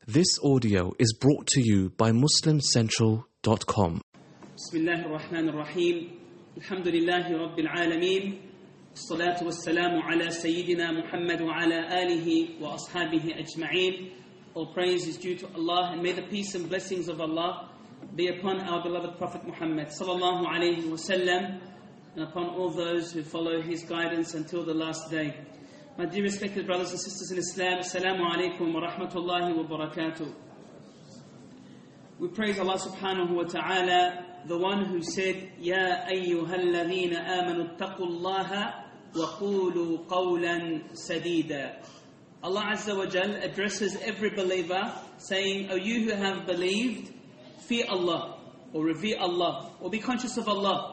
This audio is brought to you by MuslimCentral.com. Bismillah ar-Rahman ar-Rahim. Alhamdulillahi Rabbil Alameen. As-salatu was-salamu ala Sayyidina Muhammad wa ala alihi wa ashabihi ajma'een. All praise is due to Allah, and may the peace and blessings of Allah be upon our beloved Prophet Muhammad sallallahu alayhi wa sallam, and upon all those who follow his guidance until the last day. My dear respected brothers and sisters in Islam, Assalamu alaikum wa rahmatullahi wa barakatuh. We praise Allah subhanahu wa ta'ala, the one who said, Ya ayyuhalladhina amanu attaqullaha wa qulu qawlan sadida. Allah Azza wa Jal addresses every believer saying, O you who have believed, fear Allah, or revere Allah, or be conscious of Allah.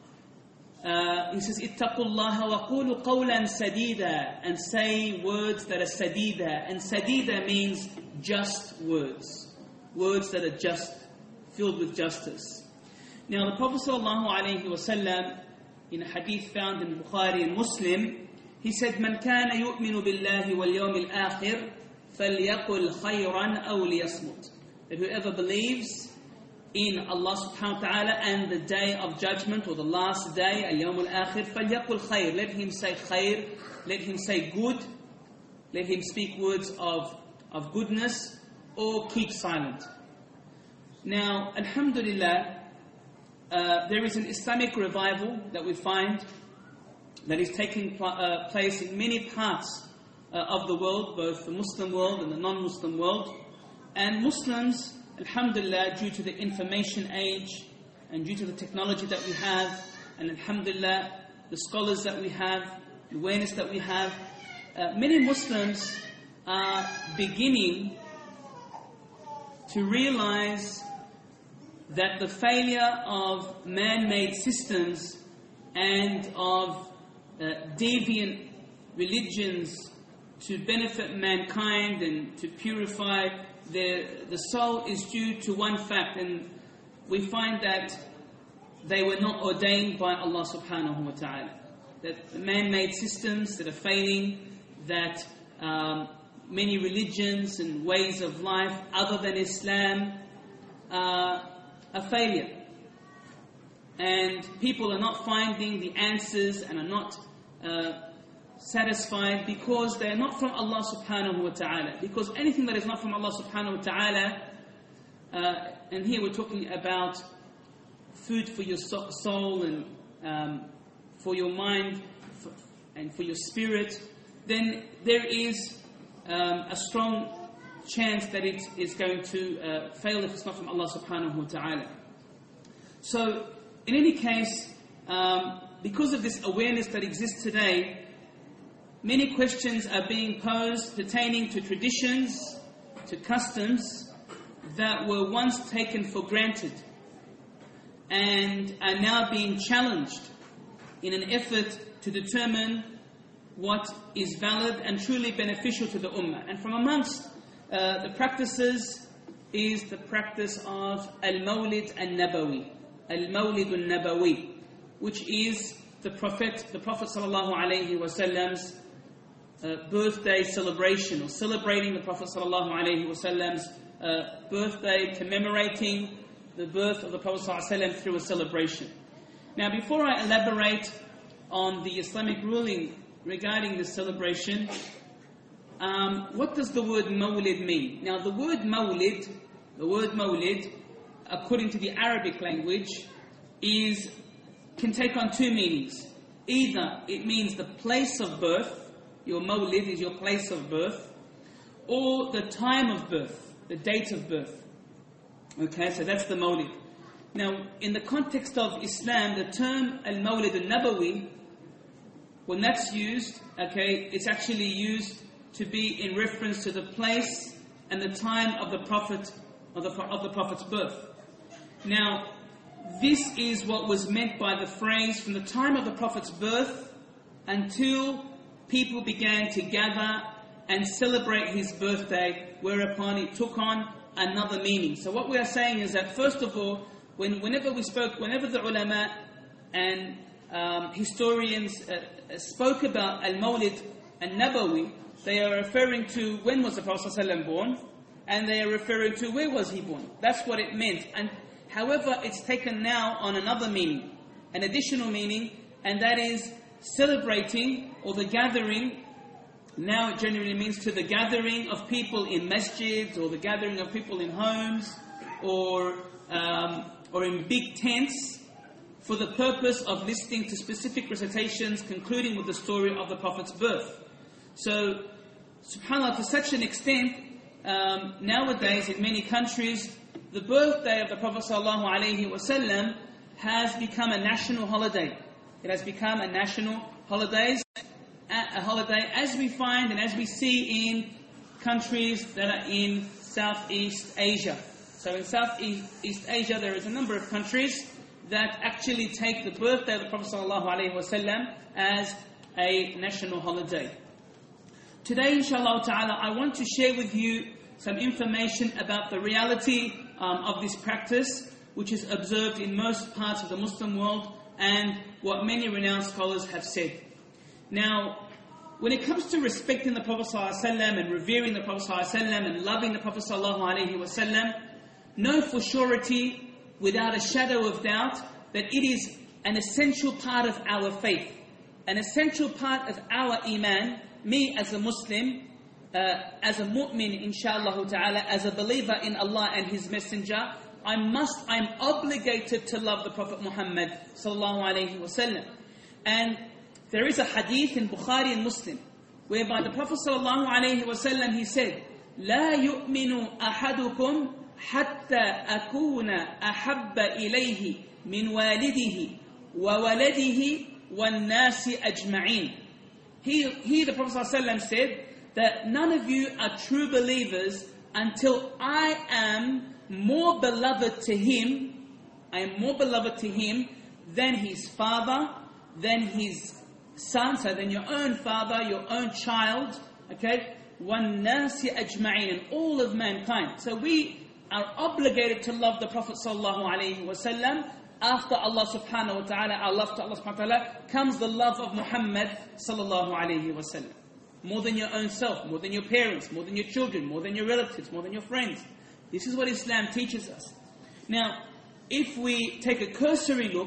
He says, ittaqullaha wa qulu qawlan sadida, and say words that are sadida. And sadida means just words. Words that are just, filled with justice. Now the Prophet sallallahu alayhi wa sallam, in a hadith found in Bukhari and Muslim, he said, Man kana yu'minu billahi wal yawmil akhir, falyaqul khayran aw liyasmut. That whoever believes in Allah subhanahu wa ta'ala and the day of judgment, or the last day, al-yawm al-akhir, فَلْيَقُلْ خَيْرٍ. Let him say khair, let him say good, let him speak words of goodness, or keep silent. Now, alhamdulillah, there is an Islamic revival that we find that is taking place in many parts of the world, both the Muslim world and the non-Muslim world. And Muslims, alhamdulillah, due to the information age and due to the technology that we have, and alhamdulillah, the scholars that we have, the awareness that we have, many Muslims are beginning to realize that the failure of man-made systems and of deviant religions to benefit mankind and to purify the soul is due to one fact, and we find that they were not ordained by Allah subhanahu wa ta'ala. That the man-made systems that are failing, that many religions and ways of life other than Islam are a failure. And people are not finding the answers and are not satisfied because they are not from Allah subhanahu wa ta'ala. Because anything that is not from Allah subhanahu wa ta'ala, and here we're talking about food for your soul and for your mind and for your spirit, then there is a strong chance that it is going to fail if it's not from Allah subhanahu wa ta'ala. So, in any case, because of this awareness that exists today, many questions are being posed pertaining to traditions, to customs that were once taken for granted and are now being challenged in an effort to determine what is valid and truly beneficial to the ummah. And from amongst the practices is the practice of Al-Mawlid Al-Nabawi, Al-Mawlid Al-Nabawi, which is the Prophet sallallahu alayhi wa sallam's birthday celebration, or celebrating the Prophet sallallahu alaihi wasallam's birthday, commemorating the birth of the Prophet sallallahu alaihi wasallam through a celebration. Now, before I elaborate on the Islamic ruling regarding this celebration, what does the word mawlid mean? Now, the word mawlid, according to the Arabic language, can take on two meanings. Either it means the place of birth. Your mawlid is your place of birth, or the time of birth, the date of birth. Okay, so that's the mawlid. Now, in the context of Islam, the term al-mawlid al-nabawi, when that's used, okay, it's actually used to be in reference to the place and the time of the Prophet, of the Prophet's birth. Now, this is what was meant by the phrase from the time of the Prophet's birth until people began to gather and celebrate his birthday, whereupon it took on another meaning. So what we are saying is that, first of all, whenever the ulama and historians spoke about Al-Mawlid Al-Nabawi, they are referring to when was the Prophet ﷺ born, and they are referring to where was he born. That's what it meant. And however, it's taken now on another meaning, an additional meaning, and that is celebrating or the gathering. Now it generally means to the gathering of people in masjids, or the gathering of people in homes, or in big tents, for the purpose of listening to specific recitations concluding with the story of the Prophet's birth. So, subhanAllah, to such an extent, nowadays in many countries, the birthday of the Prophet ﷺ has become a national holiday. It has become a national holiday, as we find and as we see in countries that are in Southeast Asia. So in Southeast Asia, there is a number of countries that actually take the birthday of the Prophet ﷺ as a national holiday. Today, inshallah ta'ala, I want to share with you some information about the reality of this practice, which is observed in most parts of the Muslim world, and what many renowned scholars have said. Now, when it comes to respecting the Prophet ﷺ and revering the Prophet ﷺ and loving the Prophet ﷺ, know for surety, without a shadow of doubt, that it is an essential part of our faith, an essential part of our iman. Me as a Muslim, as a mu'min, inshallah ta'ala, as a believer in Allah and His Messenger, I'm obligated to love the Prophet Muhammad sallallahu alayhi wasallam. And there is a hadith in Bukhari and Muslim, whereby the Prophet sallallahu alayhi wasallam, he said, لا يؤمن أحدكم حتى أكون أحب إليه من والده وولده والناس أجمعين. He, the Prophet ﷺ said that none of you are true believers until I am more beloved to him. I am more beloved to him than his father, than his son, so than your own father, your own child. Okay, وَالنَّاسِ أَجْمَعِينَ, and all of mankind. So we are obligated to love the Prophet ﷺ. After Allah subhanahu wa ta'ala, our love to Allah subhanahu wa ta'ala, comes the love of Muhammad sallallahu alayhi wa sallam. More than your own self, more than your parents, more than your children, more than your relatives, more than your friends. This is what Islam teaches us. Now, if we take a cursory look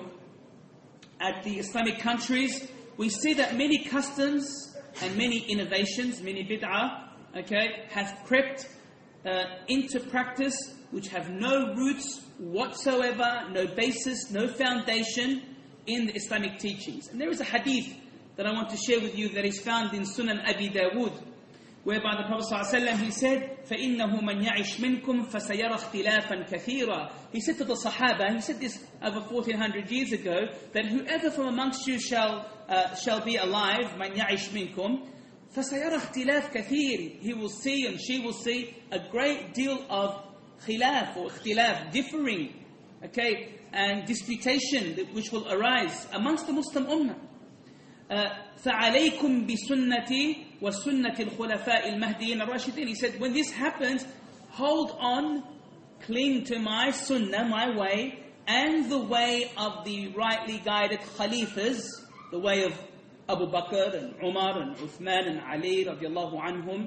at the Islamic countries, we see that many customs and many innovations, many bid'ah, have crept into practice, which have no roots whatsoever, no basis, no foundation in the Islamic teachings. And there is a hadith that I want to share with you that is found in Sunan Abi Dawood, whereby the Prophet ﷺ, he said, فَإِنَّهُ مَنْ يَعِشْ مِنْكُمْ فَسَيَرَ اخْتِلَافًا كَثِيرًا. He said to the Sahaba, he said this over 1400 years ago, that whoever from amongst you shall be alive, مَنْ يَعِشْ مِنْكُمْ فَسَيَرَ اخْتِلَافًا كَثِيرًا. He will see and she will see a great deal of khilaf or ikhtilaf, differing, and disputation which will arise amongst the Muslim Ummah. فَعَلَيْكُمْ بِسُنَّتِي وَسُنَّةِ الْخُلَفَاءِ الْمَهْدِيِّينَ الرَّاشِدِينَ. He said, when this happens, hold on, cling to my sunnah, my way, and the way of the rightly guided khalifas, the way of Abu Bakr and Umar and Uthman and Ali radiallahu anhum.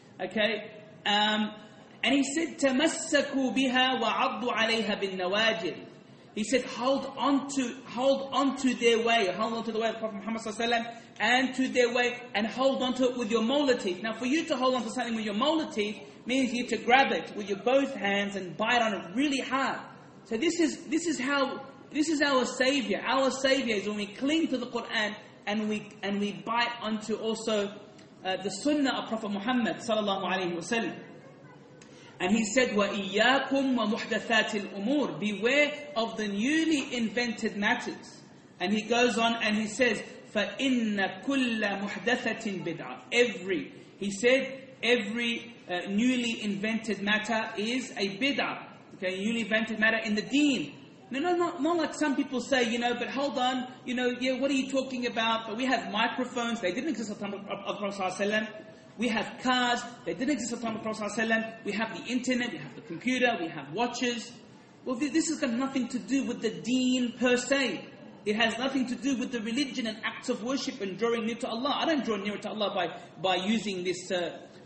And he said, تَمَسَّكُوا بِهَا وَعَضُّوا عَلَيْهَا بِالنَّوَاجِرِ. He said, hold on to their way, hold on to the way of Prophet Muhammad ﷺ, and to their way, and hold on to it with your molar teeth. Now, for you to hold on to something with your molar teeth means you to grab it with your both hands and bite on it really hard. So this is our savior. Our savior is when we cling to the Quran and we bite onto also the sunnah of Prophet Muhammad sallallahu alaihi wasallam. And he said, وَإِيَّاكُمْ وَمُحْدَثَاتِ الْأُمُورِ. Beware of the newly invented matters. And he goes on and he says, فَإِنَّ كُلَّ مُحْدَثَةٍ بِدْعَةٍ. He said, every newly invented matter is a bid'ah. Newly invented matter in the deen. No, not like some people say, but hold on, what are you talking about? But we have microphones, they didn't exist at the time of Prophet ﷺ. We have cars, they didn't exist at the time of Prophet ﷺ. We have the internet, we have the computer, we have watches. Well, this has got nothing to do with the deen per se. It has nothing to do with the religion and acts of worship and drawing near to Allah. I don't draw near to Allah by using this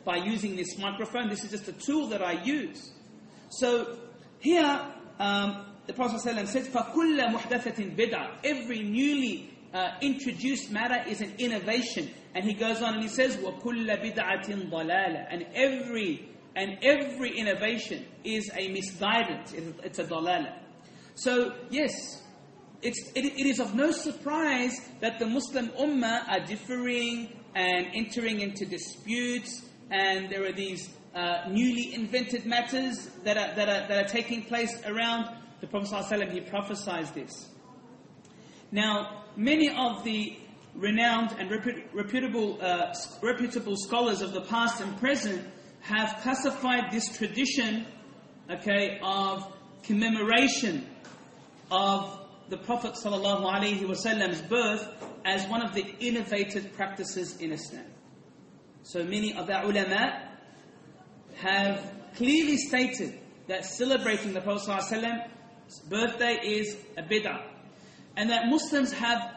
by using this microphone. This is just a tool that I use. So here, the Prophet ﷺ says, فَكُلَّ مُحْدَثَةٍ بِدْعَةٍ. Every newly introduced matter is an innovation. And he goes on and he says, وَكُلَّ بِدْعَةٍ ضَلَالَةٍ. And every innovation is a misguidance. It's a dalala. So yes, it is of no surprise that the Muslim Ummah are differing and entering into disputes, and there are these newly invented matters that are taking place around. The Prophet ﷺ, he prophesied this. Now, many of the renowned and reputable scholars of the past and present have classified this tradition, of commemoration of the Prophet ﷺ's birth as one of the innovated practices in Islam. So many of the ulama have clearly stated that celebrating the Prophet ﷺ's birthday is a bid'ah. And that Muslims have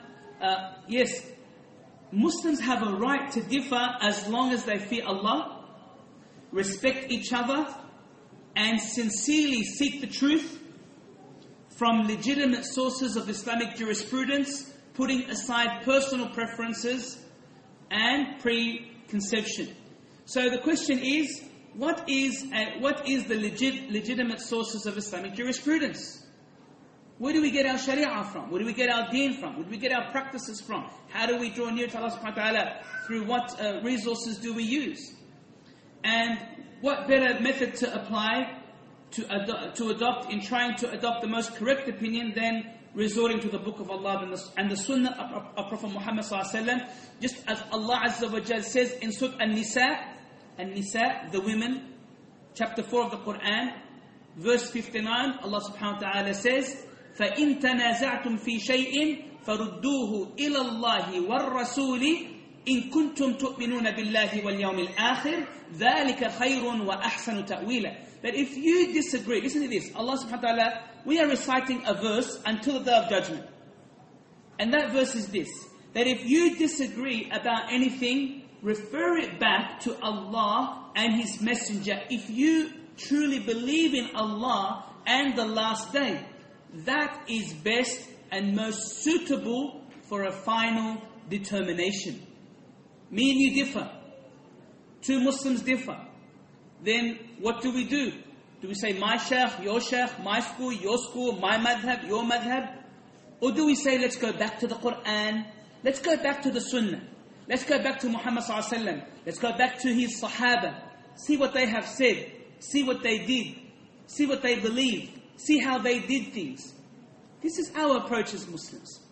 a right to differ as long as they fear Allah, respect each other, and sincerely seek the truth from legitimate sources of Islamic jurisprudence, putting aside personal preferences and preconception. So the question is, what is the legitimate sources of Islamic jurisprudence? Where do we get our sharia from? Where do we get our deen from? Where do we get our practices from? How do we draw near to Allah subhanahu wa ta'ala? Through what resources do we use? And what better method to apply, to adopt in trying to adopt the most correct opinion than resorting to the Book of Allah and the Sunnah of Prophet Muhammad sallallahu alaihi wasallam? Just as Allah Azza wa Jal says in Surah An-Nisa, the women, chapter 4 of the Quran, verse 59, Allah subhanahu wa ta'ala says, فَإِن تَنَازَعْتُمْ فِي شَيْءٍ فَرُدُّوهُ إِلَى اللَّهِ وَالرَّسُولِ إِن كُنتُمْ تُؤْمِنُونَ بِاللَّهِ وَالْيَوْمِ الْآخِرِ ذَلِكَ خَيْرٌ وَأَحْسَنُ تَأْوِيلًا. That if you disagree, listen to this, Allah subhanahu wa ta'ala, we are reciting a verse until the Day of Judgment. And that verse is this, that if you disagree about anything, refer it back to Allah and His Messenger. If you truly believe in Allah and the last day, that is best and most suitable for a final determination. Me and you differ. Two Muslims differ. Then what do? Do we say my shaykh, your shaykh, my school, your school, my madhab, your madhab? Or do we say let's go back to the Quran, let's go back to the Sunnah, let's go back to Muhammad sallallahu alaihi wasallam, let's go back to his Sahaba, see what they have said, see what they did, see what they believed, see how they did things. This is our approach as Muslims.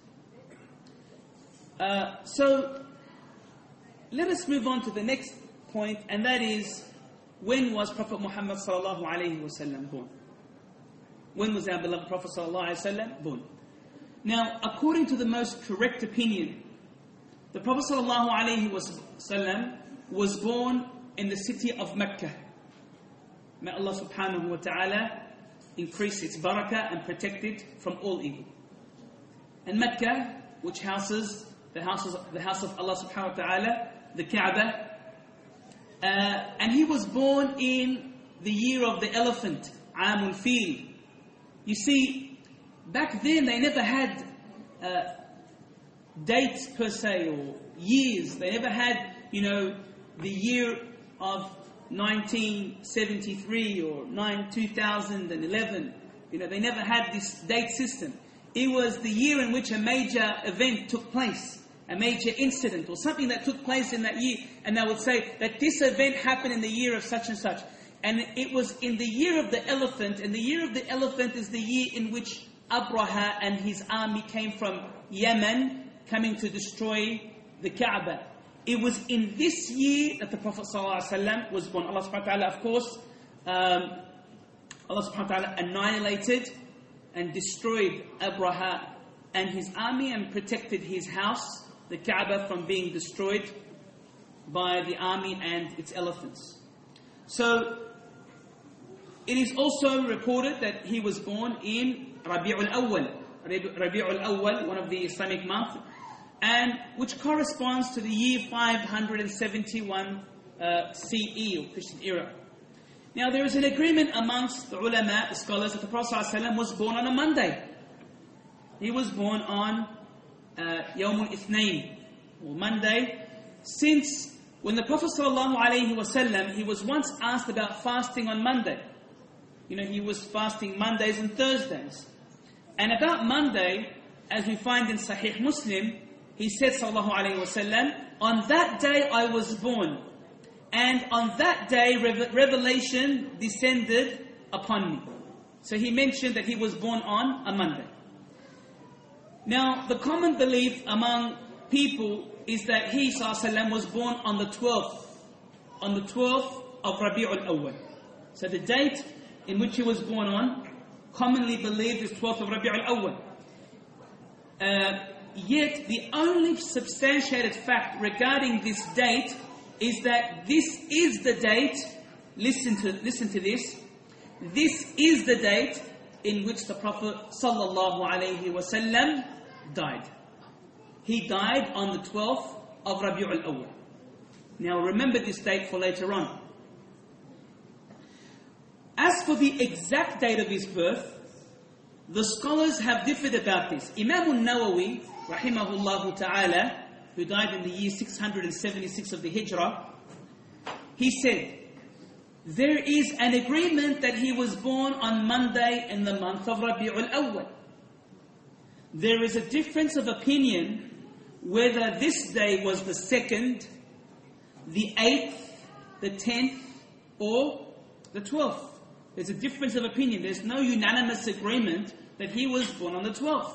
So let us move on to the next point, and that is, when was Prophet Muhammad sallallahu alaihi wasallam born? When was our beloved Prophet sallallahu alaihi wasallam born? Now, according to the most correct opinion, the Prophet sallallahu alaihi wasallam was born in the city of Mecca. May Allah subhanahu wa ta'ala increase its barakah and protect it from all evil. And Mecca, which houses the house of Allah subhanahu wa ta'ala, the Kaaba, and he was born in the year of the elephant, Amul Fil. You see, back then they never had dates per se or years. They never had, the year of 1973 or 2011. They never had this date system. It was the year in which a major event took place, a major incident or something that took place in that year, and they would say that this event happened in the year of such and such. And it was in the year of the elephant, and the year of the elephant is the year in which Abraha and his army came from Yemen, coming to destroy the Kaaba. It was in this year that the Prophet ﷺ was born. Allah subhanahu wa ta'ala, of course, Allah subhanahu wa ta'ala annihilated and destroyed Abraha and his army and protected his house, the Kaaba, from being destroyed by the army and its elephants. So, it is also reported that he was born in Rabi'ul Awwal. Rabi'ul Awwal, one of the Islamic months, and which corresponds to the year 571 CE or Christian era. Now there is an agreement amongst the ulama, the scholars, that the Prophet ﷺ was born on a Monday. He was born on Yawm al-Ithnain, or Monday, since when the Prophet ﷺ, he was once asked about fasting on Monday. He was fasting Mondays and Thursdays. And about Monday, as we find in Sahih Muslim, he said, sallallahu alayhi wasallam, on that day I was born, and on that day revelation descended upon me. So he mentioned that he was born on a Monday. Now, the common belief among people is that he, sallallahu alayhi wasallam, was born on the 12th of Rabi'ul Awwal. So the date in which he was born on, commonly believed is 12th of Rabi'ul Awwal. Yet the only substantiated fact regarding this date is that this is the date, listen to this, this is the date in which the Prophet ﷺ died. He died on the 12th of Rabi'ul Awwal. Now remember this date for later on. As for the exact date of his birth, the scholars have differed about this. Imam al-Nawawi, rahimahullah ta'ala, who died in the year 676 of the Hijrah, he said, there is an agreement that he was born on Monday in the month of Rabi'ul Awwal. There is a difference of opinion whether this day was the 2nd, the 8th, the 10th, or the 12th. There's a difference of opinion. There's no unanimous agreement that he was born on the 12th.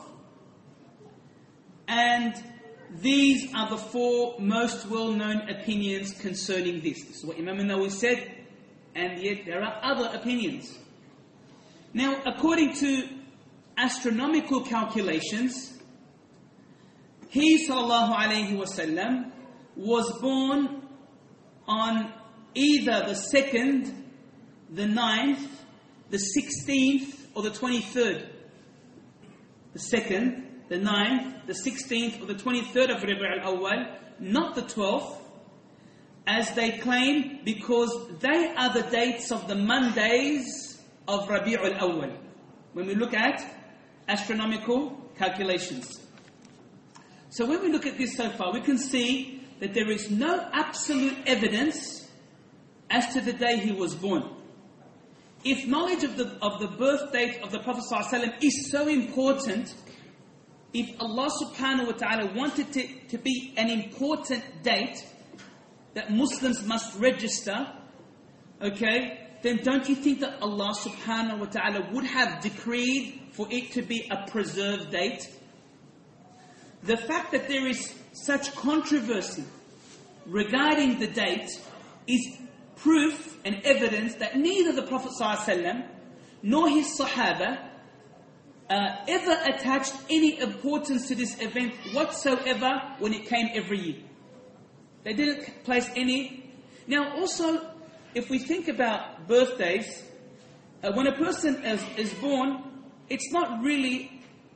And these are the 4 most well-known opinions concerning this. This is what Imam al-Nawawi said, and yet there are other opinions. Now, according to astronomical calculations, he, sallallahu alayhi wasallam, was born on either the 2nd, the 9th, the 16th, or the 23rd. The 2nd, the 9th, the 16th, or the 23rd of Rabi' al-Awwal, not the 12th, as they claim, because they are the dates of the Mondays of Rabi' al-Awwal. When we look at astronomical calculations. So when we look at this so far, we can see that there is no absolute evidence as to the day he was born. If knowledge of the birth date of the Prophet ﷺ is so important, if Allah subhanahu wa ta'ala wanted it to be an important date that Muslims must register, then don't you think that Allah subhanahu wa ta'ala would have decreed for it to be a preserved date? The fact that there is such controversy regarding the date is proof and evidence that neither the Prophet ﷺ nor his Sahaba ever attached any importance to this event whatsoever when it came every year. They didn't place any. Now also, if we think about birthdays, when a person is born, it's not really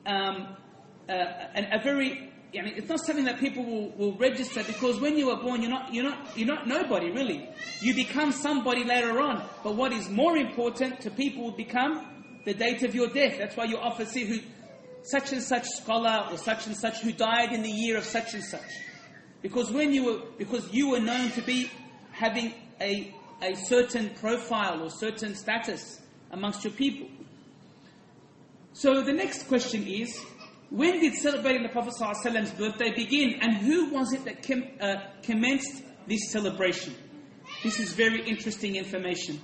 it's not something that people will register, because when you are born, you're not nobody really. You become somebody later on. But what is more important to people will become the date of your death. That's why you often see who such and such scholar or such and such who died in the year of such and such, because you were known to be having a certain profile or certain status amongst your people. So the next question is, when did celebrating the Prophet ﷺ's birthday begin, and who was it that commenced this celebration? This is very interesting information.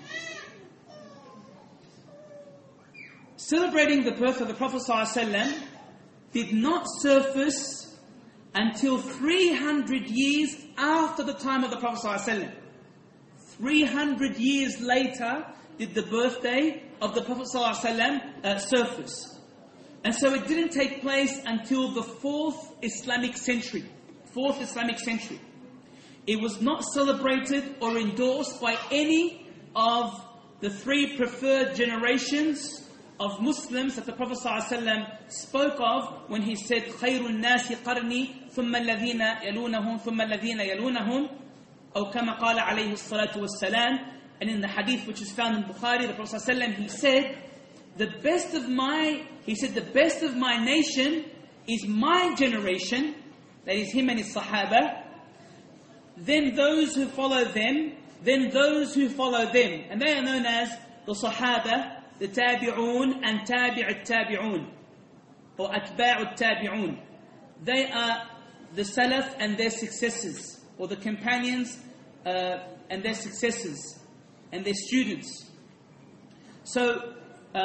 Celebrating the birth of the Prophet ﷺ did not surface until 300 years after the time of the Prophet ﷺ. 300 years later did the birthday of the Prophet ﷺ surface. And so it didn't take place until the 4th Islamic century. 4th Islamic century. It was not celebrated or endorsed by any of the 3 preferred generations of Muslims that the Prophet ﷺ spoke of when he said, خَيْرُ النَّاسِ قَرْنِي ثُمَّ الَّذِينَ يَلُونَهُمْ ثُمَّ الَّذِينَ يَلُونَهُمْ. أو كما قال عليه الصلاة والسلام. And in the hadith which is found in Bukhari, the Prophet ﷺ, he said, the best of my nation is my generation, that is him and his Sahaba, then those who follow them, then those who follow them. And they are known as the Sahaba, the Tabi'un and Tabi'ut Tabi'un, or Atba'ut Tabi'un. They are the Salaf and their successors, or the companions and their successors, and their students. So,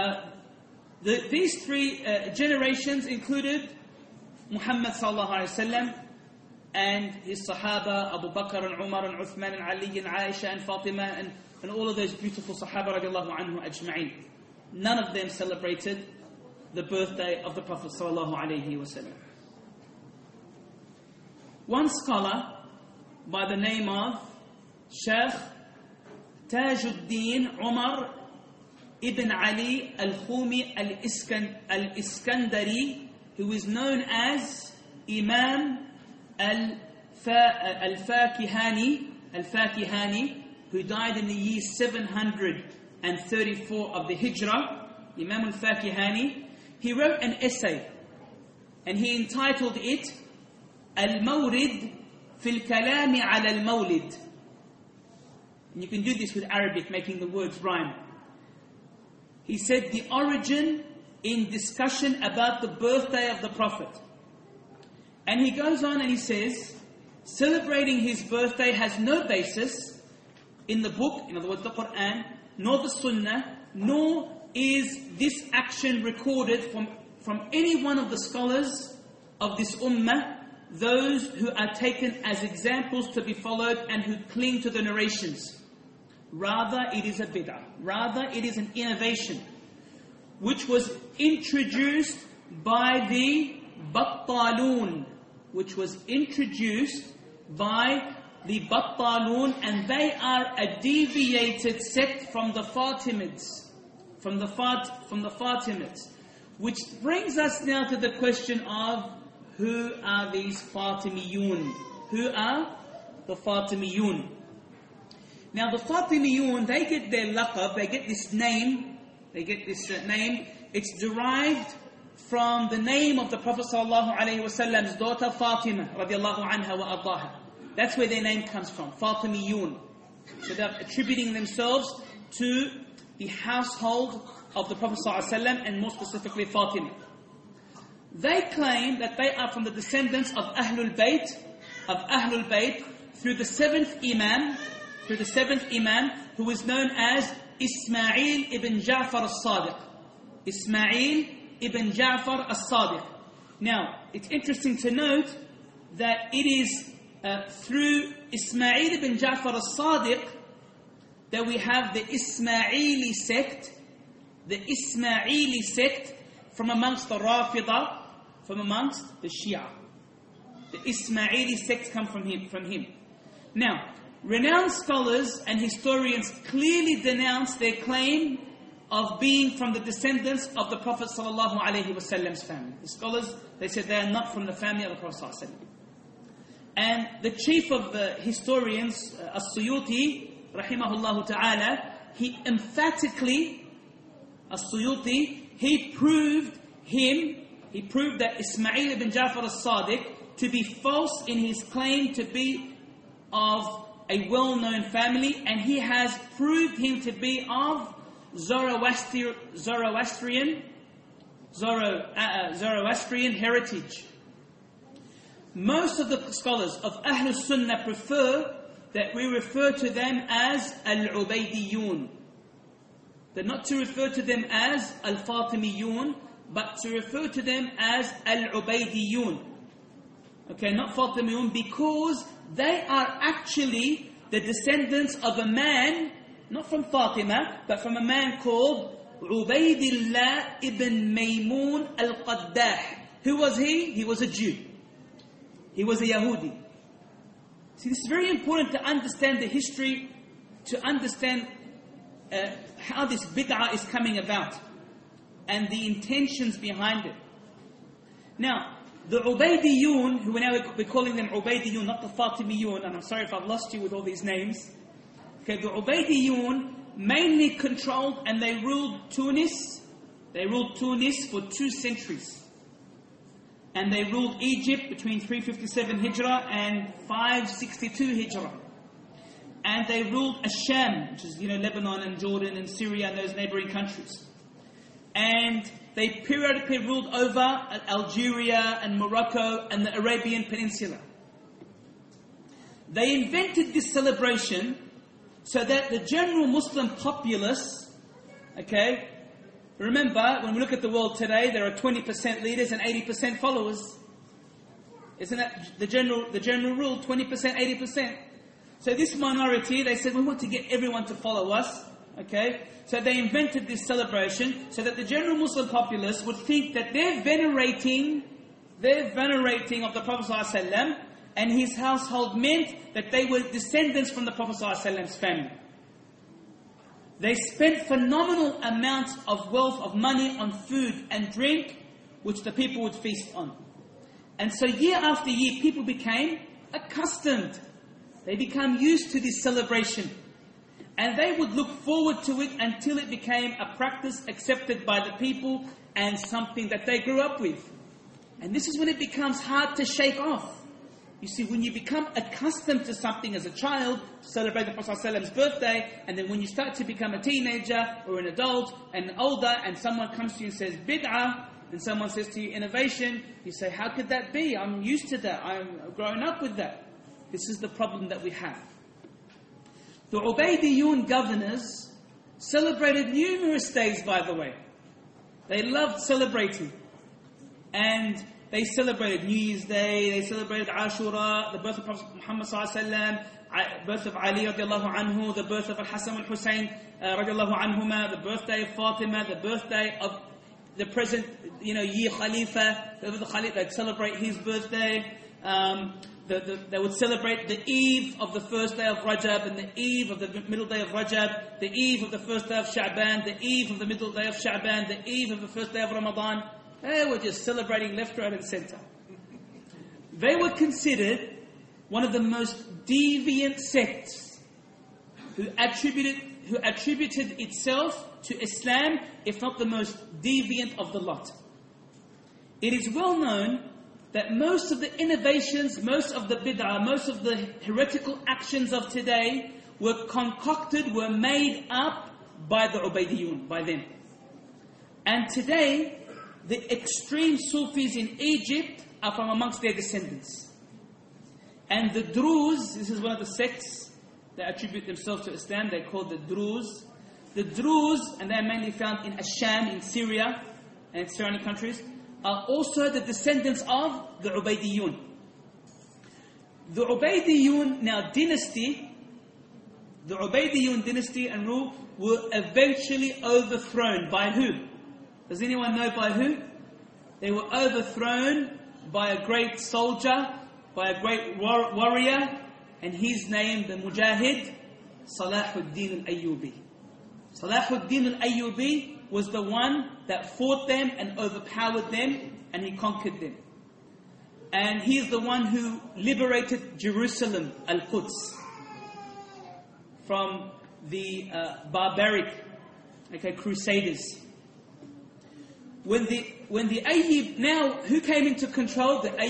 these three generations included Muhammad sallallahu alaihi wasallam and his Sahaba, Abu Bakr and Umar and Uthman and Ali and Aisha and Fatima and all of those beautiful Sahaba radiallahu anhu ajma'in. None of them celebrated the birthday of the Prophet sallallahu alaihi wasallam. One scholar by the name of Shaykh Tajuddin Umar ibn Ali al-Khumi al-Iskandari, who is known as Imam al-Fakihani, who died in the year 734 of the Hijrah, Imam al-Fakihani, he wrote an essay, and he entitled it Al-Mawrid fil Kalami ala al-Mawlid. And you can do this with Arabic, making the words rhyme. He said, the origin in discussion about the birthday of the Prophet. And he goes on and he says, celebrating his birthday has no basis in the book, in other words the Quran, nor the Sunnah, nor is this action recorded from any one of the scholars of this ummah, those who are taken as examples to be followed and who cling to the narrations. Rather, it is a bid'ah. Rather, it is an innovation which was introduced by the Battalun, and they are a deviated sect from the Fatimids. From the Fatimids. Which brings us now to the question of who are these Fatimiyun? Who are the Fatimiyun? Now the Fatimiyun, they get their laqab, they get this name. It's derived from the name of the Prophet ﷺ's daughter Fatima radiallahu anha wa ardaha. That's where their name comes from, Fatimiyun. So they're attributing themselves to the household of the Prophet ﷺ, and more specifically Fatima. They claim that they are from the descendants of Ahlul Bayt, through the seventh Imam, who is known as Ismail ibn Ja'far as-Sadiq. Ismail ibn Ja'far as-Sadiq. Now, it's interesting to note that it is through Ismail ibn Ja'far as-Sadiq that we have the Ismaili sect from amongst the Rafidah, from amongst the Shia. The Ismaili sect come from him. Now, renowned scholars and historians clearly denounce their claim of being from the descendants of the Prophet ﷺ's family. The scholars, they said they are not from the family of the Prophet ﷺ. And the chief of the historians, As-Suyuti, rahimahullah ta'ala, he proved that Ismail ibn Ja'far as-Sadiq to be false in his claim to be of a well-known family, and he has proved him to be of Zoroastrian heritage. Most of the scholars of Ahlul Sunnah prefer that we refer to them as Al-Ubaydiyun. They're not to refer to them as Al-Fatimiyun, but to refer to them as Al-Ubaydiyun. Okay, not Fatimiyun, because they are actually the descendants of a man, not from Fatima, but from a man called Ubaydillah ibn Maymun al-Qaddah. Who was he? He was a Jew. He was a Yahudi. See, this is very important to understand the history, to understand how this bid'ah is coming about, and the intentions behind it. Now, The Ubaydiyun, who now we're calling them Ubaydiyun, not the Fatimiyun, and I'm sorry if I've lost you with all these names. Okay, the Ubaydiyun mainly controlled and they ruled Tunis. They ruled Tunis for 2 centuries. And they ruled Egypt between 357 Hijrah and 562 Hijrah. And they ruled Asham, which is, Lebanon and Jordan and Syria and those neighboring countries. And they periodically ruled over Algeria and Morocco and the Arabian Peninsula. They invented this celebration so that the general Muslim populace, okay, remember, when we look at the world today, there are 20% leaders and 80% followers. Isn't that the general rule, 20%, 80%? So this minority, they said, we want to get everyone to follow us. Okay? So they invented this celebration so that the general Muslim populace would think that they're venerating of the Prophet ﷺ and his household meant that they were descendants from the Prophet ﷺ's family. They spent phenomenal amounts of wealth, of money on food and drink, which the people would feast on. And so year after year, people became accustomed. They became used to this celebration. And they would look forward to it until it became a practice accepted by the people and something that they grew up with. And this is when it becomes hard to shake off. You see, when you become accustomed to something as a child, to celebrate the Prophet ﷺ's birthday, and then when you start to become a teenager or an adult and older, and someone comes to you and says bid'ah, and someone says to you innovation, you say, how could that be? I'm used to that. I'm growing up with that. This is the problem that we have. The Ubaydiyun governors celebrated numerous days, by the way. They loved celebrating. And they celebrated New Year's Day, they celebrated Ashura, the birth of Prophet Muhammad ﷺ, birth of Ali radiallahu anhu, the birth of Al-Hasan al-Husayn radiallahu anhuma, the birthday of Fatima, the birthday of the present, year Khalifa, the Khalif, they'd celebrate his birthday. They would celebrate the eve of the first day of Rajab and the eve of the middle day of Rajab, the eve of the first day of Sha'ban, the eve of the middle day of Sha'ban, the eve of the first day of Ramadan. They were just celebrating left, right and center. They were considered one of the most deviant sects who attributed itself to Islam, if not the most deviant of the lot. It is well known that most of the innovations, most of the bid'ah, most of the heretical actions of today were concocted, were made up by the Ubaydiyun, by them. And today, the extreme Sufis in Egypt are from amongst their descendants. And the Druze, this is one of the sects that attribute themselves to Islam, they're called the Druze. The Druze, and they're mainly found in Asham, in Syria, and surrounding countries, are also the descendants of the Ubaydiyun. The Ubaydiyun dynasty and rule were eventually overthrown by who? Does anyone know by who? They were overthrown by a great soldier, by a great warrior, and his name, the Mujahid, Salahuddin al-Ayyubi. Salahuddin al-Ayyubi was the one that fought them and overpowered them, and he conquered them. And he is the one who liberated Jerusalem, Al-Quds, from the barbaric crusaders. When the Ayyub, now who came into control? The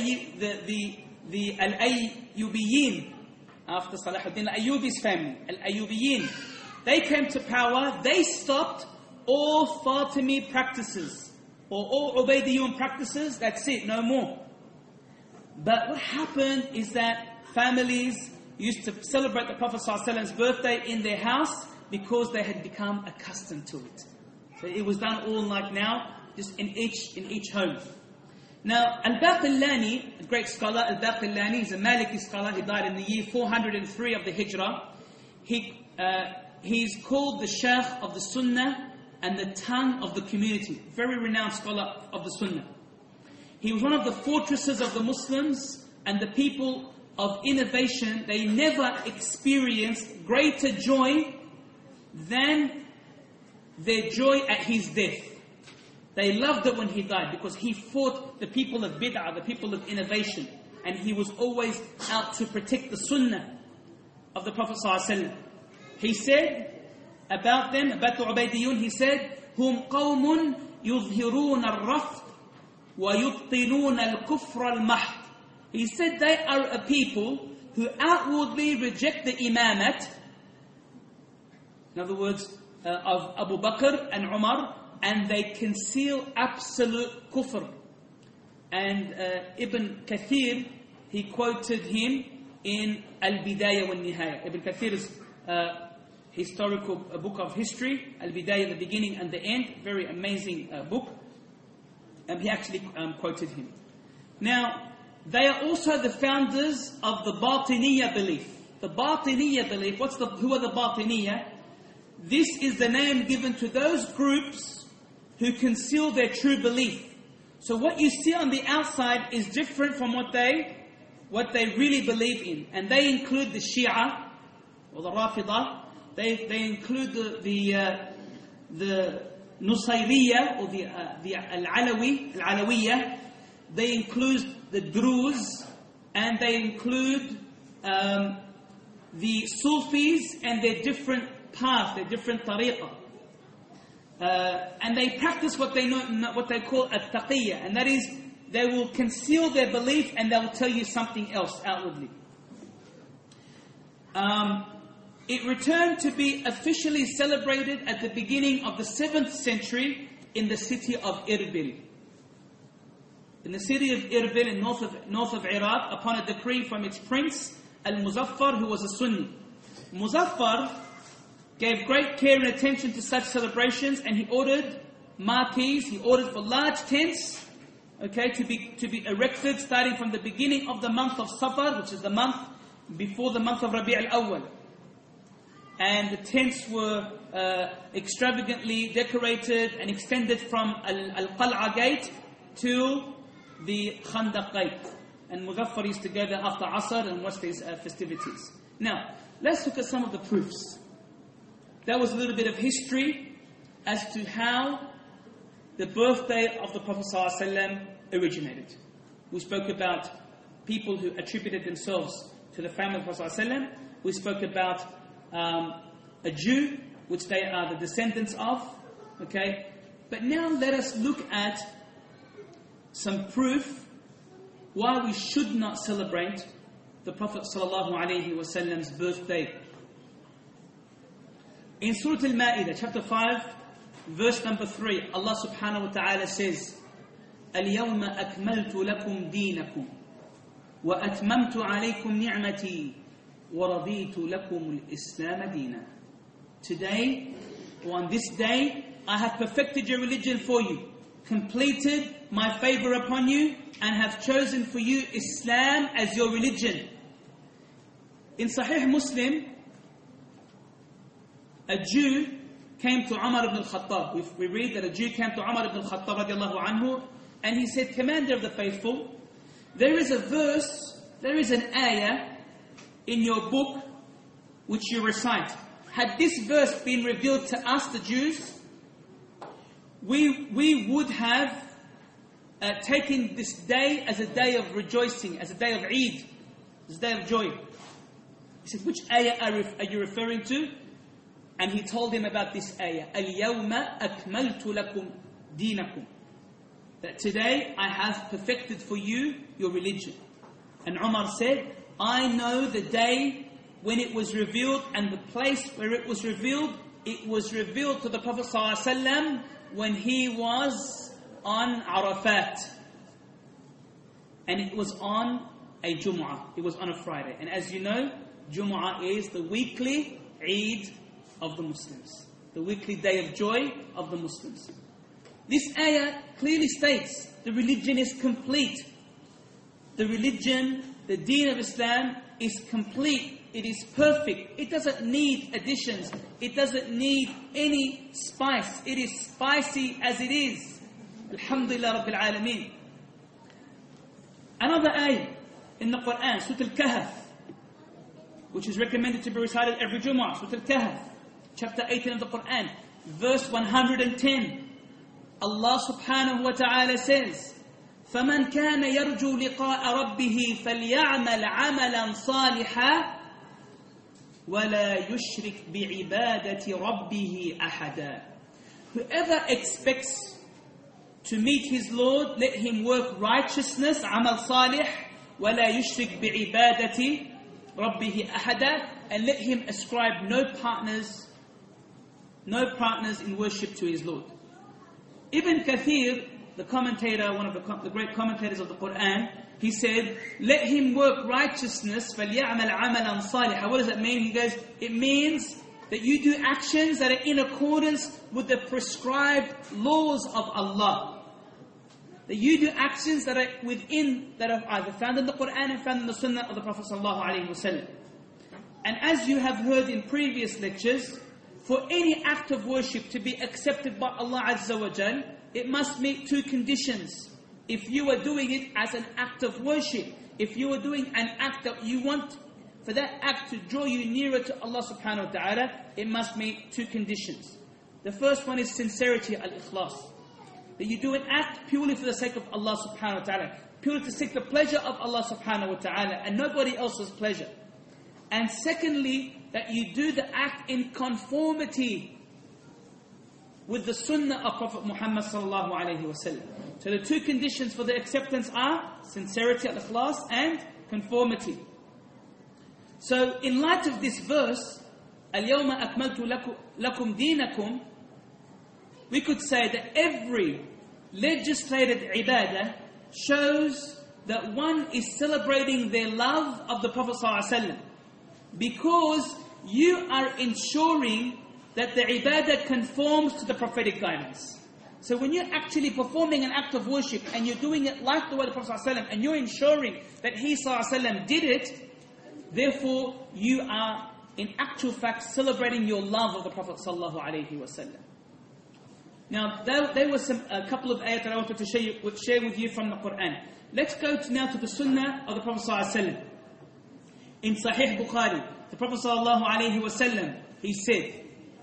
Al-Ayyubiyin, after Salahuddin al-Ayyubi's family, Al-Ayyubiyin. They came to power, they stopped all Fatimi practices, or all Ubaydiyun practices, that's it, no more. But what happened is that families used to celebrate the Prophet ﷺ's birthday in their house because they had become accustomed to it. So it was done all like now, just in each home. Now, Al-Baqillani, a great scholar, Al-Baqillani is a Maliki scholar. He died in the year 403 of the Hijrah. He's called the Shaykh of the Sunnah and the tongue of the community. Very renowned scholar of the Sunnah. He was one of the fortresses of the Muslims, and the people of innovation, they never experienced greater joy than their joy at his death. They loved it when he died because he fought the people of bid'ah, the people of innovation. And he was always out to protect the sunnah of the Prophet ﷺ. He said about them, about the Ubaydiyun, he said, هُمْ قَوْمٌ يُظْهِرُونَ الرَّفْض وَيُبْطِنُونَ الْكُفْرَ الْمَحْض. He said they are a people who outwardly reject the imamat, in other words, of Abu Bakr and Umar, and they conceal absolute kufr. And Ibn Kathir, he quoted him in Al-Bidayah wal-Nihaya. Ibn Kathir's historical book of history, Al-Bidayah, the beginning and the end, very amazing book. And he actually quoted him. Now, they are also the founders of the Batiniyya belief. The Batiniyya belief, who are the Batiniyya? This is the name given to those groups who conceal their true belief. So what you see on the outside is different from what they really believe in. And they include the Shia, or the Rafidah. They include the Nusayriyya, or the Al-Alawiyya. They include the Druze, and they include the Sufis and their different paths, their different tariqah. And they practice what they call at-taqiyya, and that is, they will conceal their belief and they will tell you something else outwardly. It returned to be officially celebrated at the beginning of the 7th century in the city of Irbil. In the city of Irbil, in north of Iraq, upon a decree from its prince, Al-Muzaffar, who was a Sunni. Muzaffar gave great care and attention to such celebrations, and he ordered marquees, he ordered for large tents, to be erected starting from the beginning of the month of Safar, which is the month before the month of Rabi' al-Awwal. And the tents were extravagantly decorated and extended from Al-Qal'a gate to the Khandaq gate. And Muzaffar used to go there after Asr and watch these festivities. Now, let's look at some of the proofs. That was a little bit of history as to how the birthday of the Prophet ﷺ originated. We spoke about people who attributed themselves to the family of the Prophet ﷺ. We spoke about a Jew, which they are the descendants of. But now let us look at some proof why we should not celebrate the Prophet ﷺ's birthday. In Surah Al-Ma'idah, chapter 5, verse number 3, Allah subhanahu wa ta'ala says, الْيَوْمَ أَكْمَلْتُ لَكُمْ دِينَكُمْ وَأَتْمَمْتُ عَلَيْكُمْ نِعْمَتِي وَرَضِيتُ لَكُمُ الْإِسْلَامَ دِينًا. Today, or on this day, I have perfected your religion for you, completed my favor upon you, and have chosen for you Islam as your religion. In Sahih Muslim, a Jew came to Umar ibn al-Khattab. We read that a Jew came to Umar ibn al-Khattab radiallahu anhu, and he said, Commander of the faithful, there is a verse, there is an ayah in your book which you recite. Had this verse been revealed to us, the Jews, we would have taken this day as a day of rejoicing, as a day of Eid, as a day of joy. He said, which ayah are you referring to? And he told him about this ayah, الْيَوْمَ أَكْمَلْتُ لَكُمْ دِينَكُمْ. That today I have perfected for you your religion. And Umar said, I know the day when it was revealed and the place where it was revealed. It was revealed to the Prophet ﷺ when he was on Arafat. And it was on a Jumu'ah. It was on a Friday. And as you know, Jumu'ah is the weekly Eid of the Muslims. The weekly day of joy of the Muslims. This ayah clearly states the religion is complete. The religion, the deen of Islam is complete. It is perfect. It doesn't need additions. It doesn't need any spice. It is spicy as it is. Alhamdulillah Rabbil Alameen. Another ayah in the Quran, Surah Al-Kahf, which is recommended to be recited every Jumu'ah. Surah Al-Kahf, chapter 18 of the Quran, verse 110. Allah subhanahu wa ta'ala says, فَمَنْ كَانَ يَرْجُو لِقَاءَ رَبِّهِ فَلْيَعْمَلْ عَمَلًا صَالِحًا وَلَا يُشْرِكْ بِعِبَادَةِ رَبِّهِ أَحَدًا. Whoever expects to meet his Lord, let him work righteousness, amal salih, وَلَا يُشْرِكْ بِعِبَادَةِ رَبِّهِ أَحَدًا, and let him ascribe no partners in worship to his Lord. Ibn Kathir, the commentator, one of the great commentators of the Quran, he said, let him work righteousness, فَلْيَعْمَلْ عَمَلًا صَالِحًا. What does that mean? He goes, it means that you do actions that are in accordance with the prescribed laws of Allah. That you do actions that are either found in the Quran and found in the Sunnah of the Prophet ﷺ. And as you have heard in previous lectures, for any act of worship to be accepted by Allah Azza wa Jal, it must meet two conditions. If you are doing it as an act of worship, if you are doing an act that you want for that act to draw you nearer to Allah subhanahu wa ta'ala, it must meet two conditions. The first one is sincerity, al-ikhlas. That you do an act purely for the sake of Allah subhanahu wa ta'ala, purely to seek the pleasure of Allah subhanahu wa ta'ala and nobody else's pleasure. And secondly, that you do the act in conformity with the sunnah of Prophet Muhammad sallallahu alayhi wa sallam. So the two conditions for the acceptance are sincerity, al-ikhlas, and conformity. So in light of this verse, الْيَوْمَ أَكْمَلْتُ لَكُمْ دِينَكُمْ, we could say that every legislated ibadah shows that one is celebrating their love of the Prophet ﷺ, because you are ensuring that the ibadah conforms to the prophetic guidance. So when you're actually performing an act of worship and you're doing it like the way the Prophet ﷺ, and you're ensuring that he ﷺ did it, therefore you are in actual fact celebrating your love of the Prophet ﷺ. Now there were a couple of ayat that I wanted to share with you from the Quran. Let's go now to the Sunnah of the Prophet ﷺ. In Sahih Bukhari, the Prophet ﷺ, he said,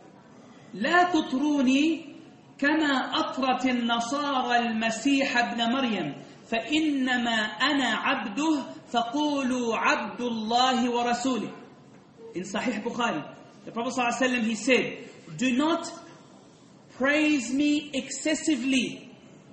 لا تطروني كما أطرت النصارى المسيح ابن مريم فإنما أنا عبده فقولوا عبد الله ورسوله. In Sahih Bukhari, the Prophet ﷺ, he said, do not praise me excessively.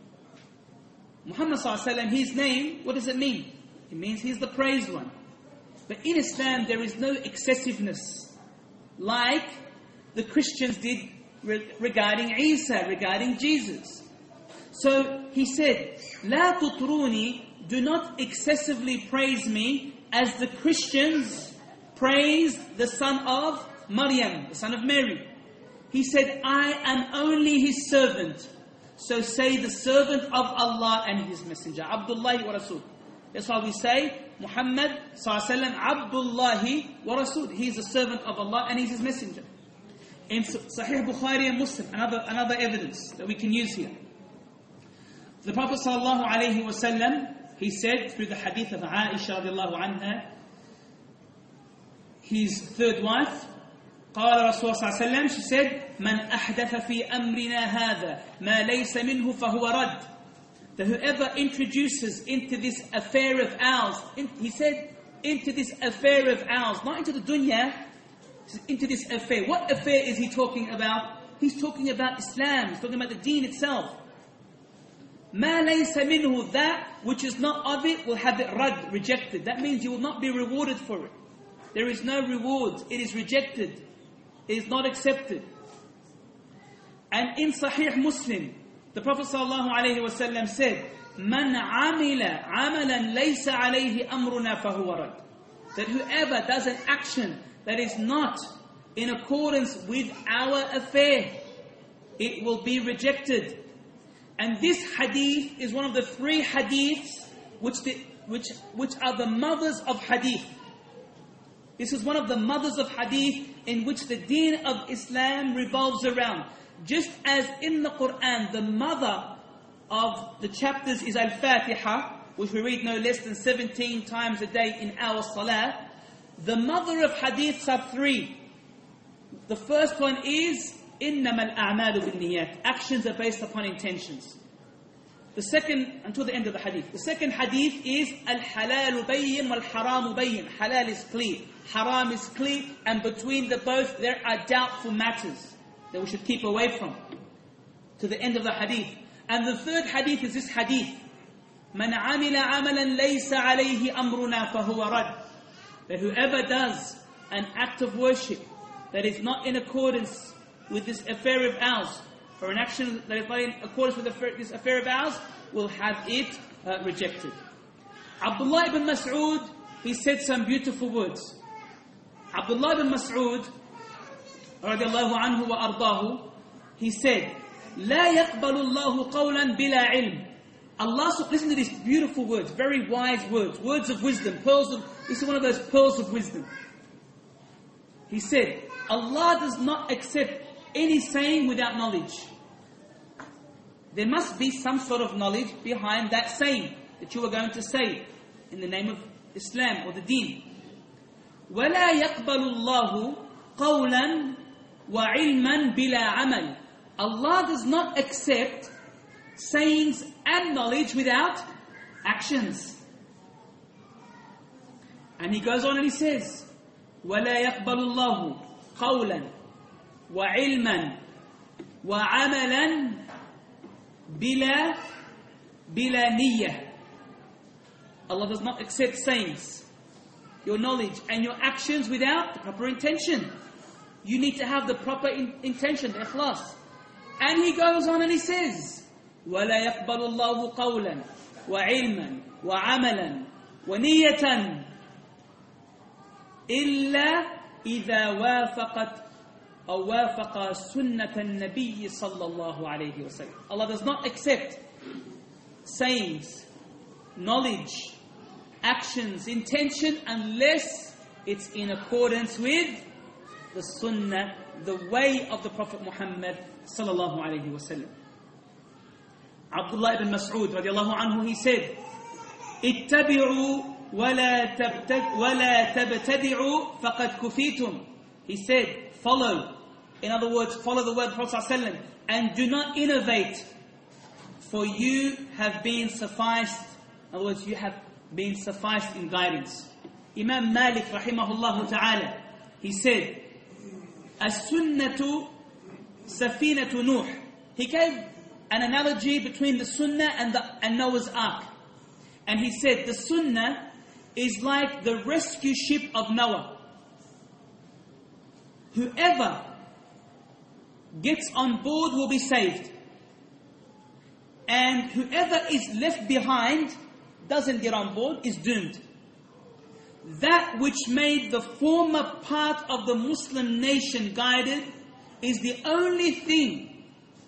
Muhammad ﷺ, his name, what does it mean? It means he's the praised one. But in Islam there is no excessiveness like the Christians did regarding Isa, regarding Jesus. So he said, لا تطروني, do not excessively praise me as the Christians praise the son of Maryam, the son of Mary. He said, I am only his servant. So say the servant of Allah and his messenger. Abdullah wa Rasul. That's why we say Muhammad sallallahu Abdullahi wa Rasul. He is the servant of Allah and he is his messenger. In Sahih Bukhari and Muslim, another evidence that we can use here. The Prophet sallallahu alayhi wa sallam, he said through the hadith of Aisha radiallahu anha, his third wife, قال رسول الله صلى الله عليه وسلم, she said, من أحدث في أمرنا هذا ما ليس منه فهو رد. That whoever introduces into this affair of ours, he said, into this affair of ours, not into the dunya, into this affair. What affair is he talking about? He's talking about Islam, he's talking about the deen itself. مَا لَيْسَ مِنْهُ, that which is not of it will have it rad, rejected. That means you will not be rewarded for it. There is no reward. It is rejected. It is not accepted. And in Sahih Muslim, the Prophet ﷺ said, مَنْ عَمِلَ عَمَلًا لَيْسَ عَلَيْهِ أَمْرُنَا فَهُوَ رَدٌ. That whoever does an action that is not in accordance with our affair, it will be rejected. And this hadith is one of the three hadiths which are the mothers of hadith. This is one of the mothers of hadith in which the deen of Islam revolves around. Just as in the Quran, the mother of the chapters is Al-Fatiha, which we read no less than 17 times a day in our salah, the mother of hadiths are three. The first one is إِنَّمَا الْأَعْمَالُ بِالنِّيَّاتِ. Actions are based upon intentions. The second, until the end of the hadith. The second hadith is الْحَلَالُ بَيِّنْ وَالْحَرَامُ بَيِّنْ. Halal is clear, haram is clear, and between the both there are doubtful matters that we should keep away from. To the end of the hadith. And the third hadith is this hadith. مَنْ عَمِلَ عَمَلًا لَيْسَ عَلَيْهِ أَمْرُنَا فَهُوَ رَدٌّ. That whoever does an act of worship that is not in accordance with this affair of ours, or an action that is not in accordance with this affair of ours, will have it rejected. Abdullah ibn Mas'ud, he said some beautiful words. Abdullah ibn Mas'ud, radiallahu anhu wa ardahu, he said, لا يقبل الله قولا بلا علم. Allah, listen to these beautiful words, very wise words, words of wisdom, this is one of those pearls of wisdom. He said, Allah does not accept any saying without knowledge. There must be some sort of knowledge behind that saying that you are going to say in the name of Islam or the Deen. وَلَا يَقْبَلُ اللَّهُ قَوْلًا وَعِلْمًا بِلَا عَمَلٍ. Allah does not accept sayings and knowledge without actions. And he goes on and he says, وَلَا يَقْبَلُ اللَّهُ قَوْلًا وَعِلْمًا وَعَمَلًا بِلَا نِيَّةٍ. Allah does not accept sayings, your knowledge and your actions without the proper intention. You need to have the proper intention, the ikhlas. And he goes on and he says, وَلَا يَقْبَلُ اللَّهُ قَوْلًا وَعِلْمًا وَعَمَلًا وَنِيَّةً إِلَّا إِذَا وَافَقَتْ أو وافق سنة النبي صلى الله عليه وسلم. Allah does not accept sayings, knowledge, actions, intention unless it's in accordance with the sunnah, the way of the Prophet Muhammad sallallahu alayhi wasallam. Abdullah ibn Mas'ud radiallahu anhu, he said, اتبعوا ولا تبتدعوا فقد كفيتم. He said, follow. In other words, follow the word of the Prophet ﷺ, and do not innovate, for you have been sufficed. In other words, you have been sufficed in guidance. Imam Malik rahimahullah ta'ala, he said, As-sunnatu safinatu Nuh. He gave an analogy between the sunnah and Noah's Ark. And he said, the sunnah is like the rescue ship of Noah. Whoever gets on board will be saved. And whoever is left behind, doesn't get on board, is doomed. That which made the former part of the Muslim nation guided is the only thing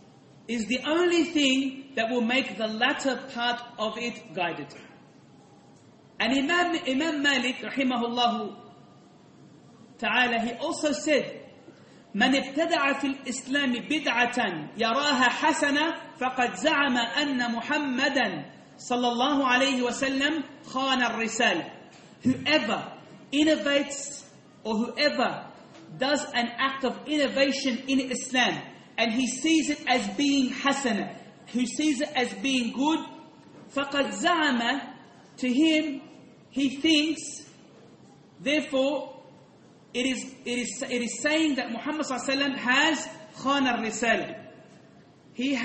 that will make the latter part of it guided. And Imam Malik rahimahullah ta'ala, he also said, من ابتدع في الإسلام بدعة يراها حسنة فقد زعم أن محمدا صلى الله عليه وسلم خان الرسالة. Whoever innovates or whoever does an act of innovation in Islam and he sees it as being hasana, who sees it as being good, فقد زعم, to him he thinks, therefore it is saying that Muhammad ﷺ has khan al-risala. He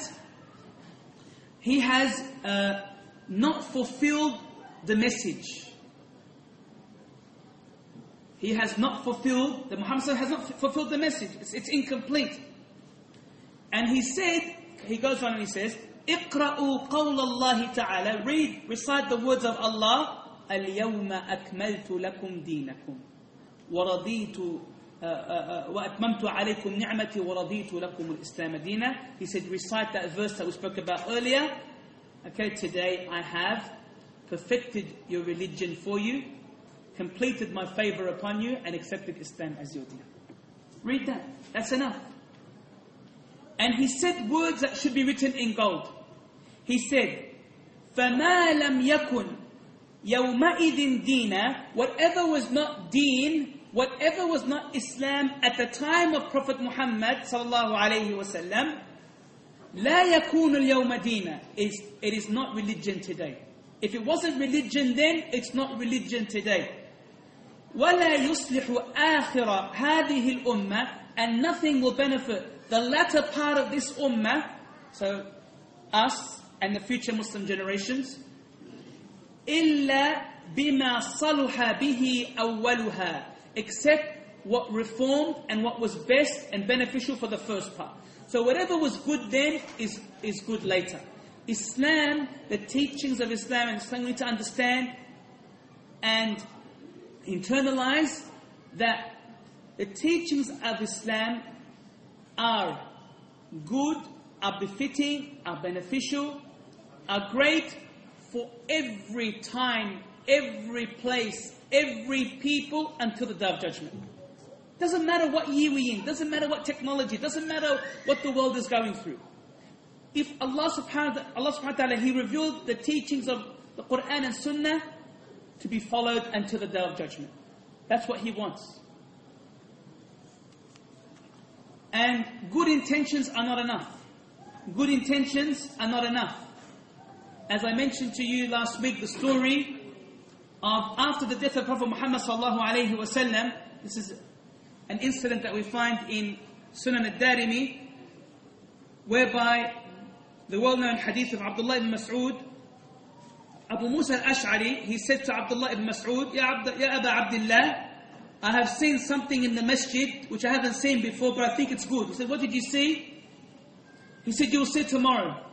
has not fulfilled the message. Muhammad ﷺ has not fulfilled the message. It's incomplete. And he goes on and he says, اقرأوا قول الله تعالى, recite the words of Allah, اليوم أكملت لكم دينكم وَرَضِيتُ وَأَتْمَمْتُ عَلَيْكُمْ نِعْمَتِي وَرَضِيتُ لَكُمُ الْإِسْلَامَ دِينًا. He said, recite that verse that we spoke about earlier. Okay, today I have perfected your religion for you, completed my favor upon you, and accepted Islam as your deen. Read that. That's enough. And he said words that should be written in gold. He said, فَمَا لَمْ يَكُنْ يَوْمَئِذٍ دِينًا. Whatever was not deen whatever was not Islam at the time of Prophet Muhammad sallallahu alayhi wasallam, لا يكون اليوم دينا, it is not religion today. If it wasn't religion then, it's not religion today. ولا يصلح آخر هذه الأمة, and nothing will benefit the latter part of this ummah, so us and the future Muslim generations, إلا بما صلح به أولها, except what reformed and what was best and beneficial for the first part. So whatever was good then is good later. Islam, the teachings of Islam, and Islam, we need to understand and internalize that the teachings of Islam are good, are befitting, are beneficial, are great for every time, every place, every people until the Day of Judgment. Doesn't matter what year we're in, doesn't matter what technology, doesn't matter what the world is going through. If Allah subhanahu wa ta'ala, He revealed the teachings of the Quran and Sunnah to be followed until the Day of Judgment. That's what He wants. And good intentions are not enough. Good intentions are not enough. As I mentioned to you last week, the story of after the death of Prophet Muhammad sallallahu alayhi wa sallam, this is an incident that we find in Sunan al-Darimi, whereby the well-known hadith of Abdullah ibn Mas'ud, Abu Musa al-Ash'ari, he said to Abdullah ibn Mas'ud, Ya Aba Abdullah, I have seen something in the masjid which I haven't seen before, but I think it's good. He said, what did you see? He said, you'll see tomorrow.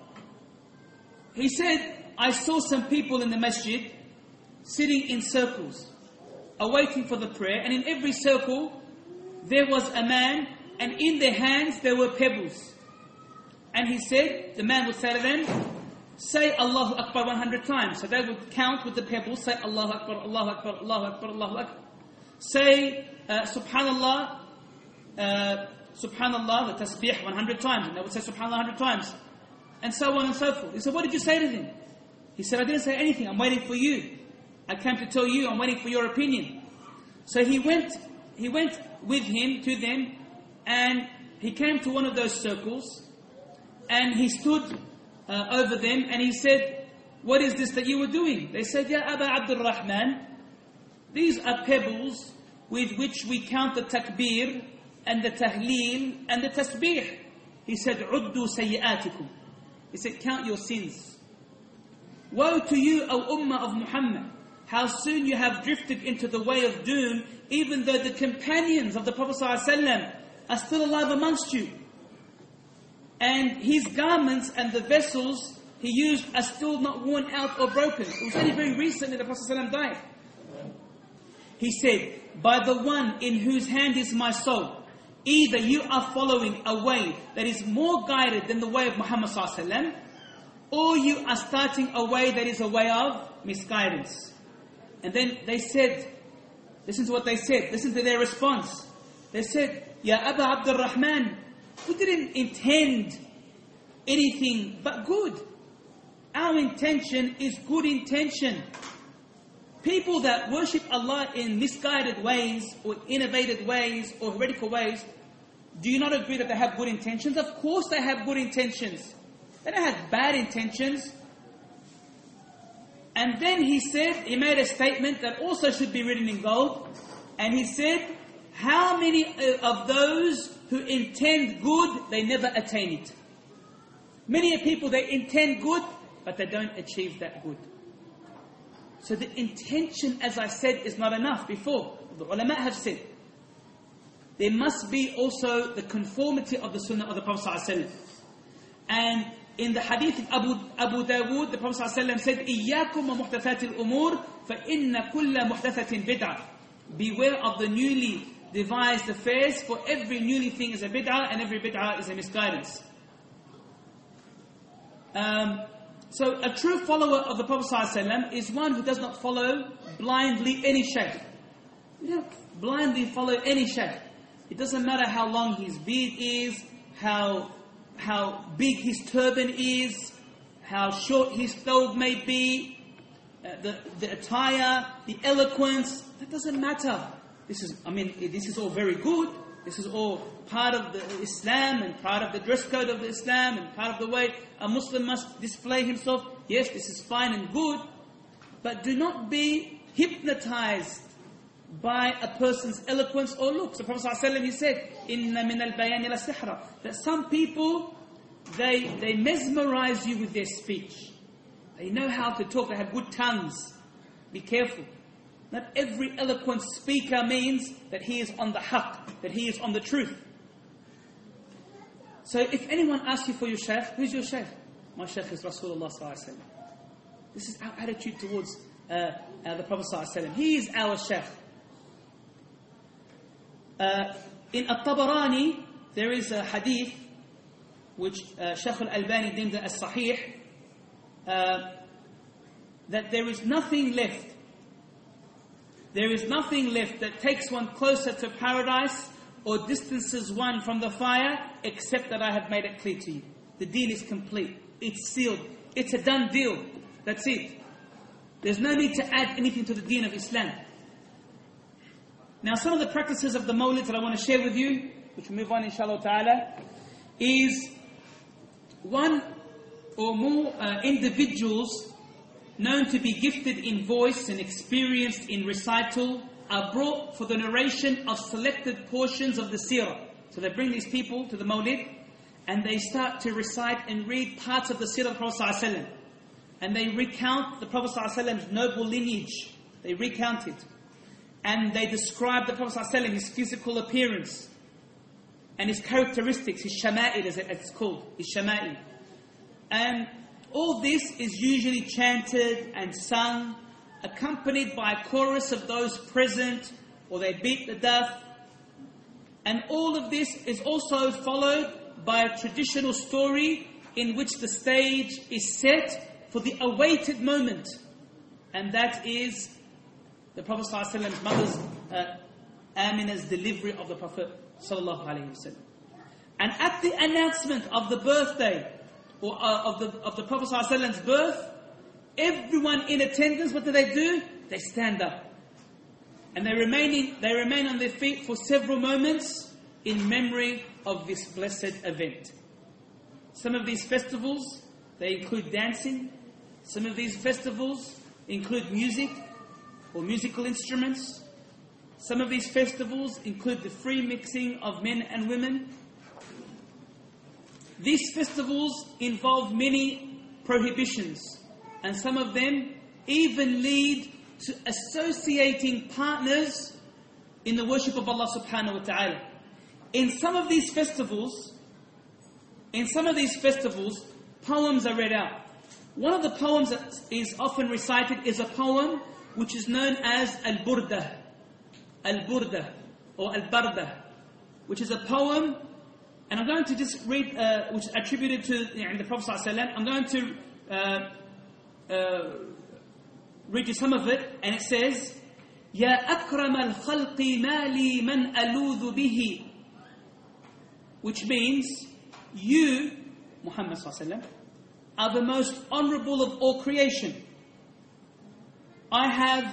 He said, I saw some people in the masjid sitting in circles, awaiting for the prayer, and in every circle there was a man, and in their hands there were pebbles. And he said, the man would say to them, say Allahu Akbar 100 times. So they would count with the pebbles, say Allahu Akbar, Allahu Akbar, Allahu Akbar, Allahu Akbar. Say Subhanallah, Subhanallah, the tasbih 100 times. And they would say Subhanallah 100 times. And so on and so forth. He said, what did you say to them? He said, I didn't say anything, I'm waiting for you. I came to tell you, I'm waiting for your opinion. So he went with him to them, and he came to one of those circles, and he stood over them, and he said, what is this that you were doing? They said, Ya Aba Abdul Rahman, these are pebbles with which we count the takbir, and the tahleel, and the tasbih. He said, Uddu sayyi'atikum. He said, count your sins. Woe to you, O Ummah of Muhammad, how soon you have drifted into the way of doom, even though the companions of the Prophet ﷺ are still alive amongst you. And his garments and the vessels he used are still not worn out or broken. It was only very recently the Prophet ﷺ died. He said, by the one in whose hand is my soul, either you are following a way that is more guided than the way of Muhammad ﷺ, or you are starting a way that is a way of misguidance. And then they said, listen to what they said, listen to their response. They said, Ya Aba Abdul Rahman, we didn't intend anything but good. Our intention is good intention. People that worship Allah in misguided ways, or innovative ways, or heretical ways, do you not agree that they have good intentions? Of course they have good intentions. They don't have bad intentions. And then he said, he made a statement that also should be written in gold. And he said, how many of those who intend good, they never attain it? Many people, they intend good, but they don't achieve that good. So the intention, as I said, is not enough before. The ulama have said, there must be also the conformity of the sunnah of the Prophet ﷺ. And in the hadith of Abu Dawood, the Prophet ﷺ said, إِيَّاكُمْ وَمُحْدَثَاتِ الْأُمُورِ فَإِنَّ كُلَّ مُحْدَثَةٍ بِدْعَةٍ. Beware of the newly devised affairs, for every newly thing is a bid'ah, and every bid'ah is a misguidance. So a true follower of the Prophet ﷺ is one who does not follow blindly any shaykh. You don't blindly follow any shaykh. It doesn't matter how long his beard is, how big his turban is, how short his thobe may be, the attire, the eloquence. That doesn't matter. this is all very good. This is all part of the Islam and part of the dress code of the Islam and part of the way a Muslim must display himself. Yes, this is fine and good, but do not be hypnotized by a person's eloquence or looks. The Prophet ﷺ, he said, "Inna min al-bayani la-sihra," that some people, they mesmerize you with their speech. They know how to talk. They have good tongues. Be careful. Not every eloquent speaker means that he is on the haqq, that he is on the truth. So if anyone asks you for your shaykh, who's your shaykh? My shaykh is Rasulullah sallallahu alaihi wasallam. This is our attitude towards the Prophet sallallahu alaihi wasallam. He is our shaykh. In At-Tabarani, there is a hadith which Shaykh al-Albani deemed as sahih, that there is nothing left. There is nothing left that takes one closer to paradise or distances one from the fire, except that I have made it clear to you. The deen is complete. It's sealed. It's a done deal. That's it. There's no need to add anything to the deen of Islam. Now, some of the practices of the Mawlid that I want to share with you, which we'll move on inshallah ta'ala, is one or more individuals known to be gifted in voice and experienced in recital are brought for the narration of selected portions of the seerah. So they bring these people to the Mawlid and they start to recite and read parts of the seerah of the Prophet ﷺ. And they recount the Prophet ﷺ's noble lineage. They recount it. And they describe the Prophet ﷺ, his physical appearance and his characteristics, his shama'il as it's called, his shama'il. And all this is usually chanted and sung, accompanied by a chorus of those present, or they beat the daf. And all of this is also followed by a traditional story in which the stage is set for the awaited moment. And that is the Prophet ﷺ's mother's Amina's delivery of the Prophet ﷺ. And at the announcement of the birthday, or of the Prophet ﷺ's birth, everyone in attendance, what do? They stand up. And they remain on their feet for several moments in memory of this blessed event. Some of these festivals, they include dancing. Some of these festivals include music or musical instruments. Some of these festivals include the free mixing of men and women. These festivals involve many prohibitions, and some of them even lead to associating partners in the worship of Allah subhanahu wa ta'ala. In some of these festivals, poems are read out. One of the poems that is often recited is a poem which is known as Al-Burdah. Al-Burdah or Al-Bardah, which is a poem, and I'm going to just read, which is attributed to the Prophet ﷺ. I'm going to read you some of it, and it says, "Ya akram al-khalqi mali man aludhu bihi," which means, you, Muhammad ﷺ, are the most honorable of all creation. I have,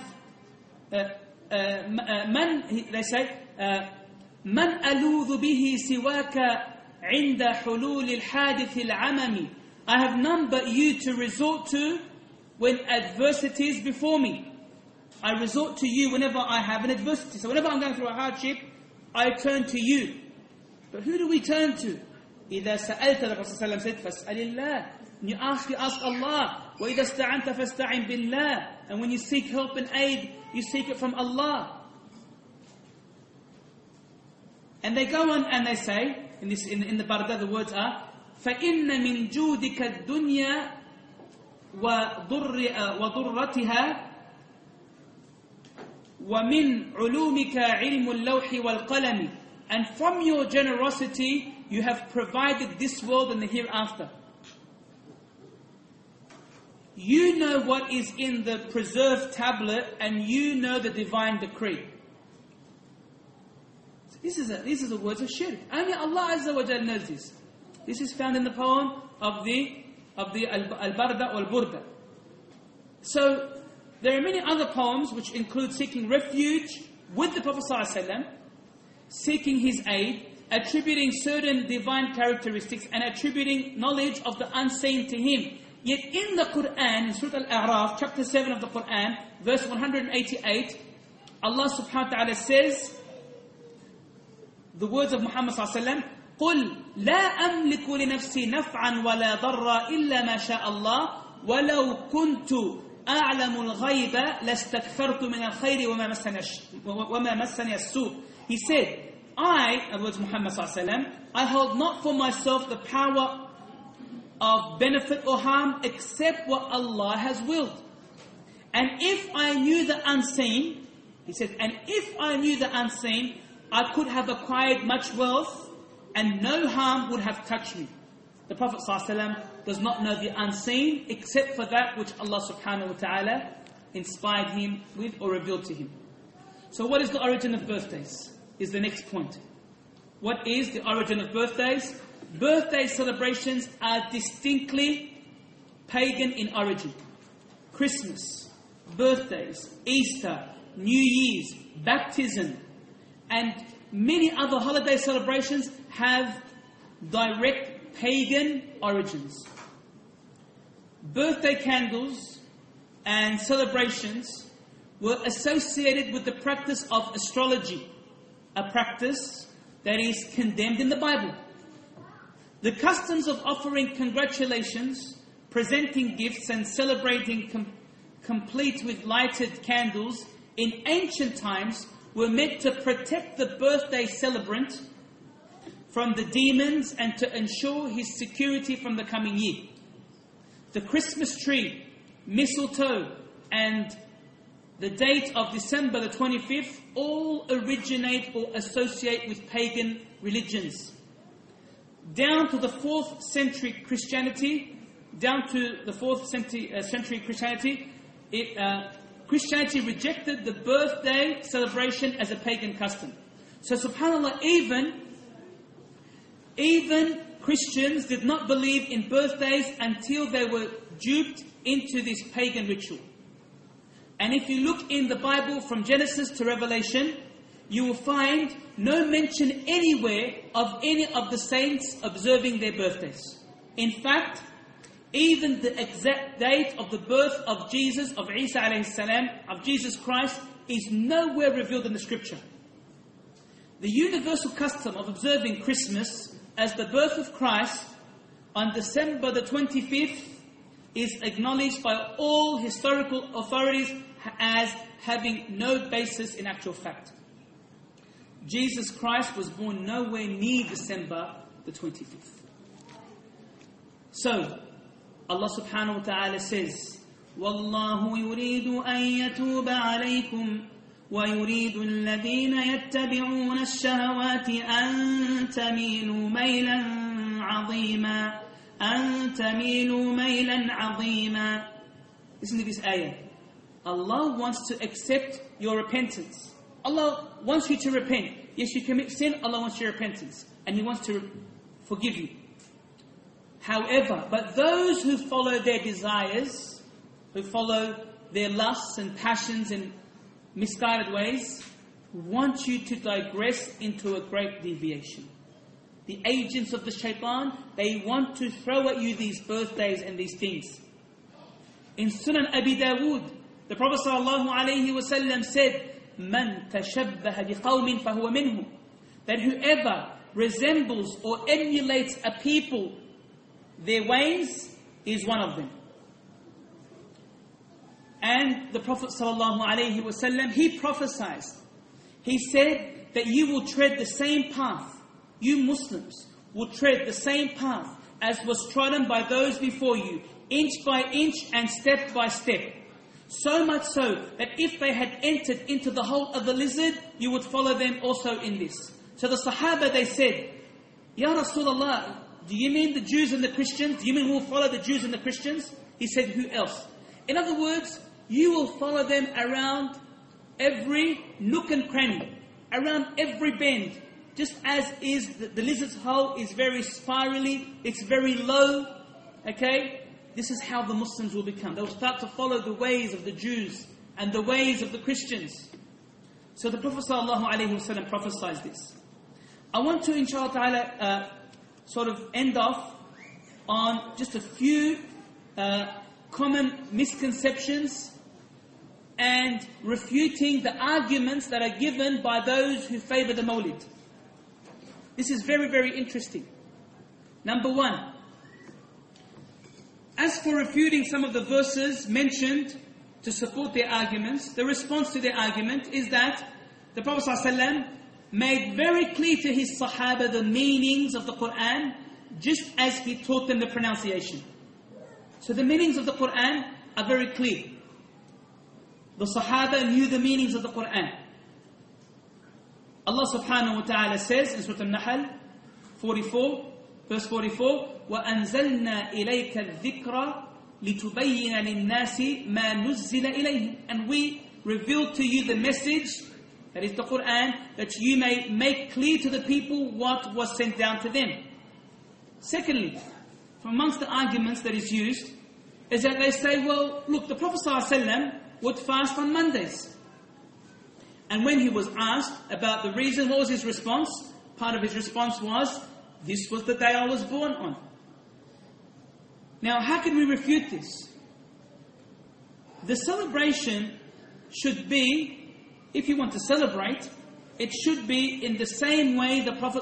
they say, من ألوذ به سواك عند حلول الحادث العممي. I have none but you to resort to when adversity is before me. I resort to you whenever I have an adversity. So whenever I'm going through a hardship, I turn to you. But who do we turn to? إذا سألت, the Prophet ﷺ said, فاسأل الله. When you ask Allah. وإذا استعنت فاستعن بالله. And when you seek help and aid, you seek it from Allah. And they go on and they say, in the Barda, the words are, فَإِنَّ مِنْ جُودِكَ الدُّنْيَا وَضُرَّتِهَا وَمِنْ عُلُومِكَ عِلْمُ اللَّوْحِ وَالْقَلَمِ. And from your generosity, you have provided this world and the hereafter. You know what is in the preserved tablet, and you know the divine decree. These are the words of shirk. Only Allah Azza wa Jal knows this. This is found in the poem of the Al-Barda or Al-Burda. So, there are many other poems which include seeking refuge with the Prophet ﷺ, seeking his aid, attributing certain divine characteristics and attributing knowledge of the unseen to him. Yet in the Quran, in Surah Al-A'raf, chapter 7 of the Quran, verse 188, Allah subhanahu wa ta'ala says, the words of Muhammad sallallahu alayhi wa sallam, قُلْ لَا أَمْلِكُ لِنَفْسِي نَفْعًا وَلَا ضَرًّا إِلَّا مَا شَاءَ اللَّهُ وَلَوْ كُنْتُ أَعْلَمُ الْغَيْبَ لَاسْتَكْثَرْتُ مِنَ الْخَيْرِ وَمَا مَسَّنِيَ السُّوءُ. He said, in other words Muhammad sallallahu alayhi wa sallam, I hold not for myself the power of benefit or harm except what Allah has willed. And if I knew the unseen, he said, and if I knew the unseen, I could have acquired much wealth and no harm would have touched me. The Prophet ﷺ does not know the unseen except for that which Allah subhanahu wa ta'ala inspired him with or revealed to him. So what is the origin of birthdays? Is the next point. What is the origin of birthdays? Birthday celebrations are distinctly pagan in origin. Christmas, birthdays, Easter, New Year's, baptism, and many other holiday celebrations have direct pagan origins. Birthday candles and celebrations were associated with the practice of astrology, a practice that is condemned in the Bible. The customs of offering congratulations, presenting gifts and celebrating complete with lighted candles in ancient times were meant to protect the birthday celebrant from the demons and to ensure his security from the coming year. The Christmas tree, mistletoe, and the date of December the 25th all originate or associate with pagan religions. Down to the 4th century Christianity, Christianity rejected the birthday celebration as a pagan custom. So subhanAllah, even Christians did not believe in birthdays until they were duped into this pagan ritual. And if you look in the Bible from Genesis to Revelation, you will find no mention anywhere of any of the saints observing their birthdays. In fact, even the exact date of the birth of Jesus, of Isa alayhi salam, of Jesus Christ, is nowhere revealed in the scripture. The universal custom of observing Christmas as the birth of Christ on December the 25th is acknowledged by all historical authorities as having no basis in actual fact. Jesus Christ was born nowhere near December the 25th. So, Allah subhanahu wa ta'ala says, وَاللَّهُ يُرِيدُ أَن يَتُوبَ عَلَيْكُمْ وَيُرِيدُ الَّذِينَ يَتَّبِعُونَ الشَّهَوَاتِ أَن تَمِيلُوا مَيْلًا عَظِيمًا. Listen to this ayah. Allah wants to accept your repentance. Allah wants you to repent. Yes, you commit sin, Allah wants your repentance. And He wants to forgive you. However, but those who follow their desires, who follow their lusts and passions in misguided ways, want you to digress into a great deviation. The agents of the shaitan, they want to throw at you these birthdays and these things. In Sunan Abi Dawood, the Prophet ﷺ said, مَنْ تَشَبَّهَ بِقَوْمٍ فَهُوَ مِنْهُمْ. That whoever resembles or emulates a people, their ways, is one of them. And the Prophet ﷺ, he prophesied. He said that you will tread the same path. You Muslims will tread the same path as was trodden by those before you, inch by inch and step by step. So much so that if they had entered into the hole of the lizard, you would follow them also in this. So the Sahaba, they said, Ya Rasulullah, do you mean the Jews and the Christians? Do you mean we'll follow the Jews and the Christians? He said, who else? In other words, you will follow them around every nook and cranny, around every bend. Just as is the lizard's hole is very spirally, it's very low, okay? This is how the Muslims will become. They will start to follow the ways of the Jews and the ways of the Christians. So the Prophet ﷺ prophesied this. I want to, inshallah ta'ala, sort of end off on just a few common misconceptions and refuting the arguments that are given by those who favor the Mawlid. This is very, very interesting. Number one, as for refuting some of the verses mentioned to support their arguments, the response to their argument is that the Prophet ﷺ made very clear to his Sahaba the meanings of the Qur'an, just as he taught them the pronunciation. So the meanings of the Qur'an are very clear. The Sahaba knew the meanings of the Qur'an. Allah subhanahu wa ta'ala says in Surah Al-Nahl 44, verse 44, وَأَنزَلْنَا إِلَيْكَ الذِّكْرَ لِتُبَيِّنَ لِلنَّاسِ مَا نُزِّلَ إِلَيْهِمْ. And we revealed to you the message, that is the Qur'an, that you may make clear to the people what was sent down to them. Secondly, from amongst the arguments that is used, is that they say, well, look, the Prophet ﷺ would fast on Mondays. And when he was asked about the reason, what was his response? Part of his response was, this was the day I was born on. Now, how can we refute this? The celebration should be, if you want to celebrate, it should be in the same way the Prophet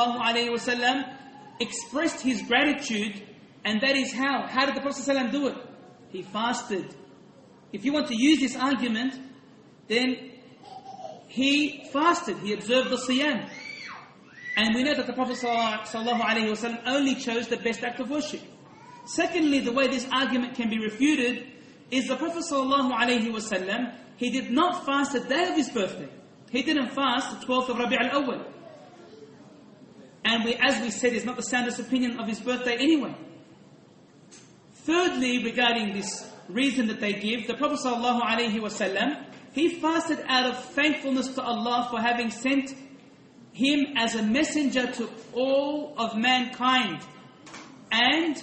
ﷺ expressed his gratitude, and that is how. How did the Prophet ﷺ do it? He fasted. If you want to use this argument, then he fasted, he observed the siyam. And we know that the Prophet ﷺ only chose the best act of worship. Secondly, the way this argument can be refuted is the Prophet ﷺ, he did not fast the day of his birthday. He didn't fast the 12th of Rabi' al-Awwal. And as we said, it's not the soundest opinion of his birthday anyway. Thirdly, regarding this reason that they give, the Prophet ﷺ, he fasted out of thankfulness to Allah for having sent him as a messenger to all of mankind. And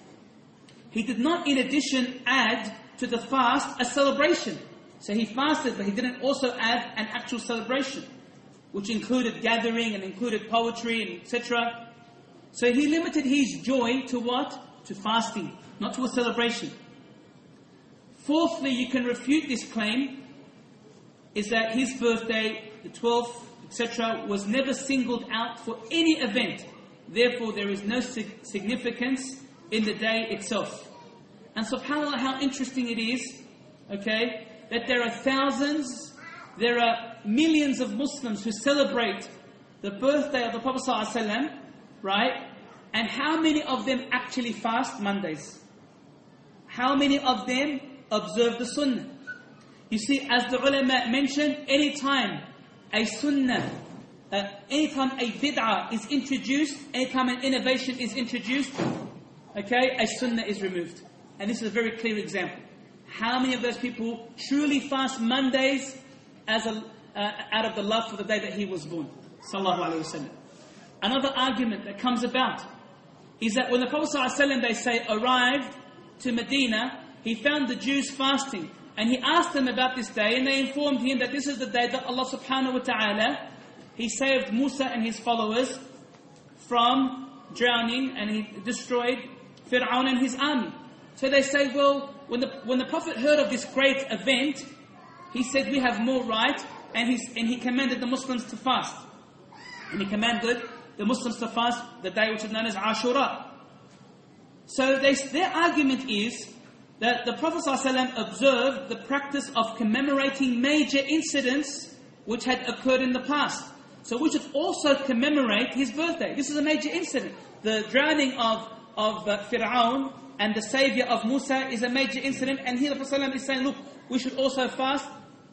he did not in addition add to the fast a celebration. So he fasted, but he didn't also add an actual celebration, which included gathering and included poetry and etc. So he limited his joy to what? To fasting, not to a celebration. Fourthly, you can refute this claim, is that his birthday, the 12th, etc., was never singled out for any event. Therefore, there is no significance in the day itself. And subhanAllah, how interesting it is, okay, that there are thousands, there are millions of Muslims who celebrate the birthday of the Prophet ﷺ, right? And how many of them actually fast Mondays? How many of them observe the Sunnah? You see, as the ulama mentioned, anytime a Sunnah, anytime a bid'ah is introduced, anytime an innovation is introduced, okay, a Sunnah is removed. And this is a very clear example. How many of those people truly fast Mondays as out of the love for the day that he was born? Sallallahu Alaihi Wasallam. Another argument that comes about is that when the Prophet ﷺ, they say, arrived to Medina, he found the Jews fasting. And he asked them about this day, and they informed him that this is the day that Allah subhanahu wa ta'ala, he saved Musa and his followers from drowning, and he destroyed Fir'aun and his army. So they say, well, when the Prophet heard of this great event, he said, we have more right, and he commanded the Muslims to fast. And he commanded the Muslims to fast the day which is known as Ashura. So their argument is that the Prophet ﷺ observed the practice of commemorating major incidents which had occurred in the past. So we should also commemorate his birthday. This is a major incident. The drowning of Fir'aun and the saviour of Musa is a major incident. And here the Prophet ﷺ is saying, look, we should also fast.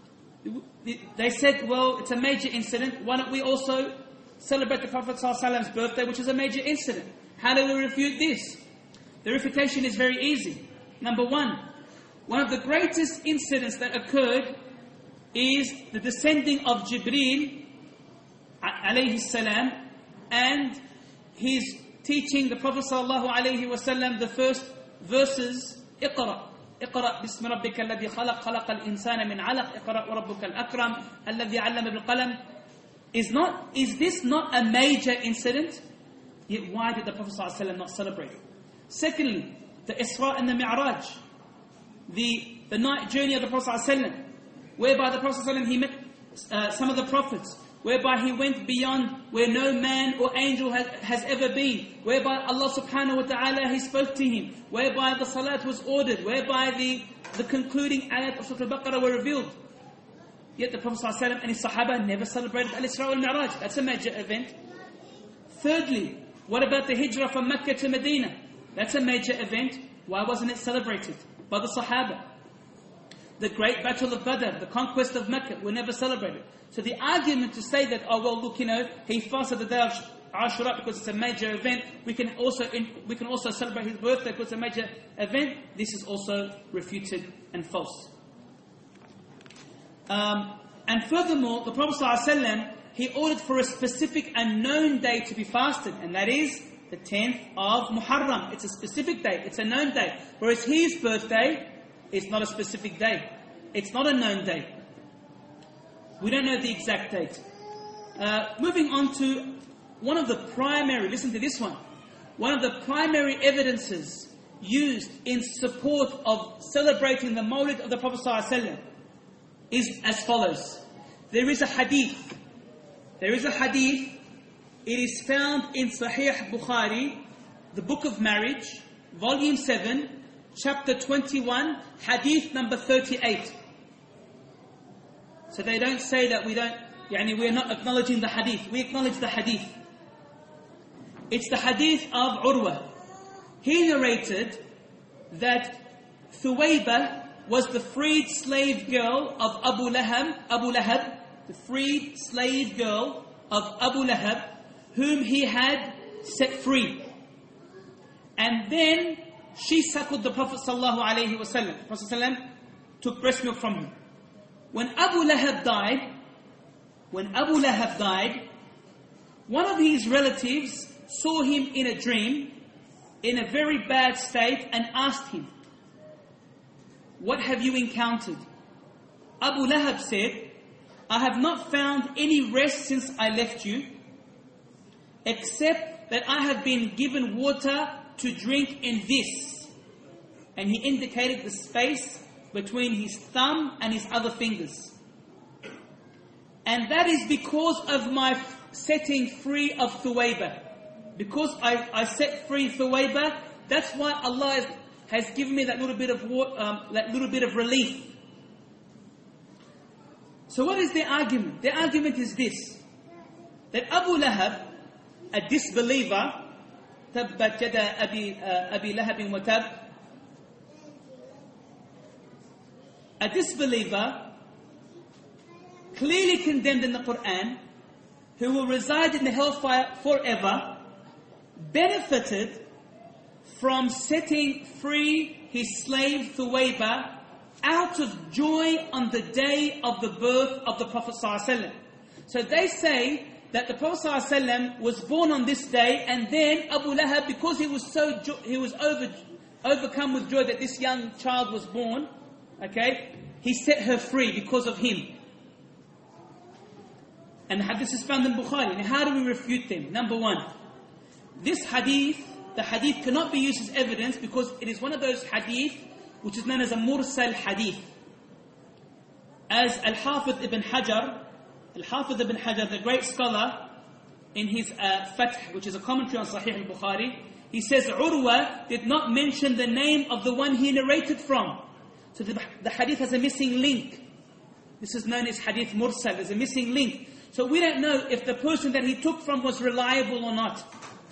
They said, well, it's a major incident. Why don't we also celebrate the Prophet ﷺ's birthday, which is a major incident? How do we refute this? The refutation is very easy. Number one of the greatest incidents that occurred is the descending of Jibreel alayhi salam and his teaching the Prophet sallallahu alayhi wasallam the first verses, Iqra. اقرأ باسم ربك الذي خلق خلق الإنسان من علق اقرأ وربك الأكرم الذي علم بالقلم. Is this not a major incident? Yet why did the Prophet ﷺ not celebrate? Secondly, the Isra and the Mi'raj, the night journey of the Prophet ﷺ, whereby the Prophet ﷺ, he met some of the prophets, whereby he went beyond where no man or angel has ever been, whereby Allah subhanahu wa ta'ala, he spoke to him, whereby the salat was ordered, whereby the concluding ayat of Surah Al-Baqarah were revealed. Yet the Prophet ﷺ and his Sahaba never celebrated Al-Isra wal-Mi'raj. That's a major event. Thirdly, what about the hijrah from Mecca to Medina? That's a major event. Why wasn't it celebrated by the Sahaba? The great battle of Badr, the conquest of Mecca, were never celebrated. So the argument to say that, oh well, look, he fasted the day of Ashura because it's a major event, we can also celebrate his birthday because it's a major event, this is also refuted and false. And furthermore, the Prophet ﷺ, he ordered for a specific and known day to be fasted, and that is the 10th of Muharram. It's a specific day, it's a known day. Whereas his birthday is not a specific day. It's not a known day. We don't know the exact date. Moving on to one of the primary, listen to this one. One of the primary evidences used in support of celebrating the Mawlid of the Prophet ﷺ is as follows. There is a hadith. It is found in Sahih Bukhari, the book of marriage, volume 7, chapter 21, hadith number 38. So they don't say that we're not acknowledging the hadith. We acknowledge the hadith. It's the hadith of Urwa. He narrated that Thuwayba was the freed slave girl of Abu Lahab, the freed slave girl of Abu Lahab, whom he had set free. And then she suckled the Prophet ﷺ. The Prophet ﷺ took breast milk from him. When Abu Lahab died, one of his relatives saw him in a dream, in a very bad state, and asked him, "What have you encountered?" Abu Lahab said, "I have not found any rest since I left you, except that I have been given water to drink in this." And he indicated the space between his thumb and his other fingers. "And that is because of my setting free of Thuwayba. Because I set free Thuwayba, that's why Allah has given me that little bit of relief." So what is the argument? The argument is this: that Abu Lahab, a disbeliever, tabbat yada Abi Lahabin wa tab, a disbeliever, clearly condemned in the Quran, who will reside in the hellfire forever, benefited from setting free his slave Thuwayba out of joy on the day of the birth of the Prophet ﷺ. So they say that the Prophet ﷺ was born on this day, and then Abu Lahab, because he was overcome with joy that this young child was born, he set her free because of him. And the hadith is found in Bukhari. Now how do we refute them? Number one, the hadith cannot be used as evidence because it is one of those hadith which is known as a mursal hadith. As Al-Hafidh Ibn Hajar, the great scholar, in his Fath, which is a commentary on Sahih al-Bukhari, he says Urwa did not mention the name of the one he narrated from. So the hadith has a missing link. This is known as hadith mursal. There's a missing link. So we don't know if the person that he took from was reliable or not.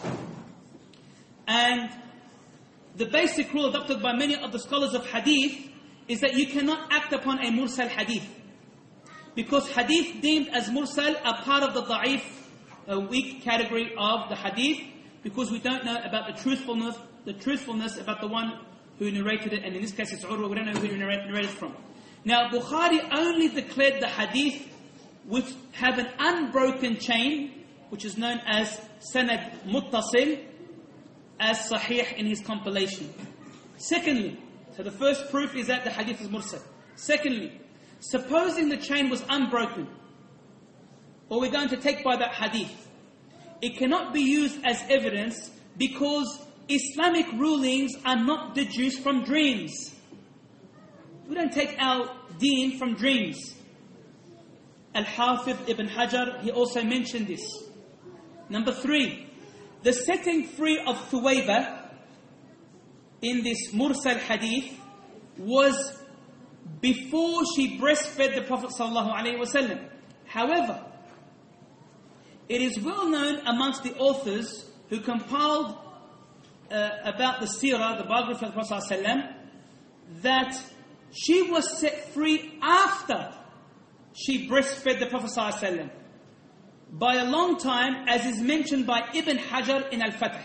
And the basic rule adopted by many of the scholars of hadith is that you cannot act upon a mursal hadith. Because hadith deemed as mursal are part of the da'if, weak category of the hadith, because we don't know about the truthfulness about the one who narrated it, and in this case it's Urwa, we don't know who he narrated from. Now Bukhari only declared the hadith which have an unbroken chain, which is known as sanad muttasil, as sahih in his compilation. Secondly, So the first proof is that the hadith is mursal. Secondly, supposing the chain was unbroken, or we're going to take by that hadith, it cannot be used as evidence because Islamic rulings are not deduced from dreams. We don't take our deen from dreams. Al-Hafidh Ibn Hajar, he also mentioned this. Number 3, the setting free of Thuwayba in this mursal hadith was before she breastfed the Prophet ﷺ. However, it is well known amongst the authors who compiled about the seerah, the biography of the Prophet ﷺ, that she was set free after she breastfed the Prophet ﷺ by a long time, as is mentioned by Ibn Hajar in Al-Fath.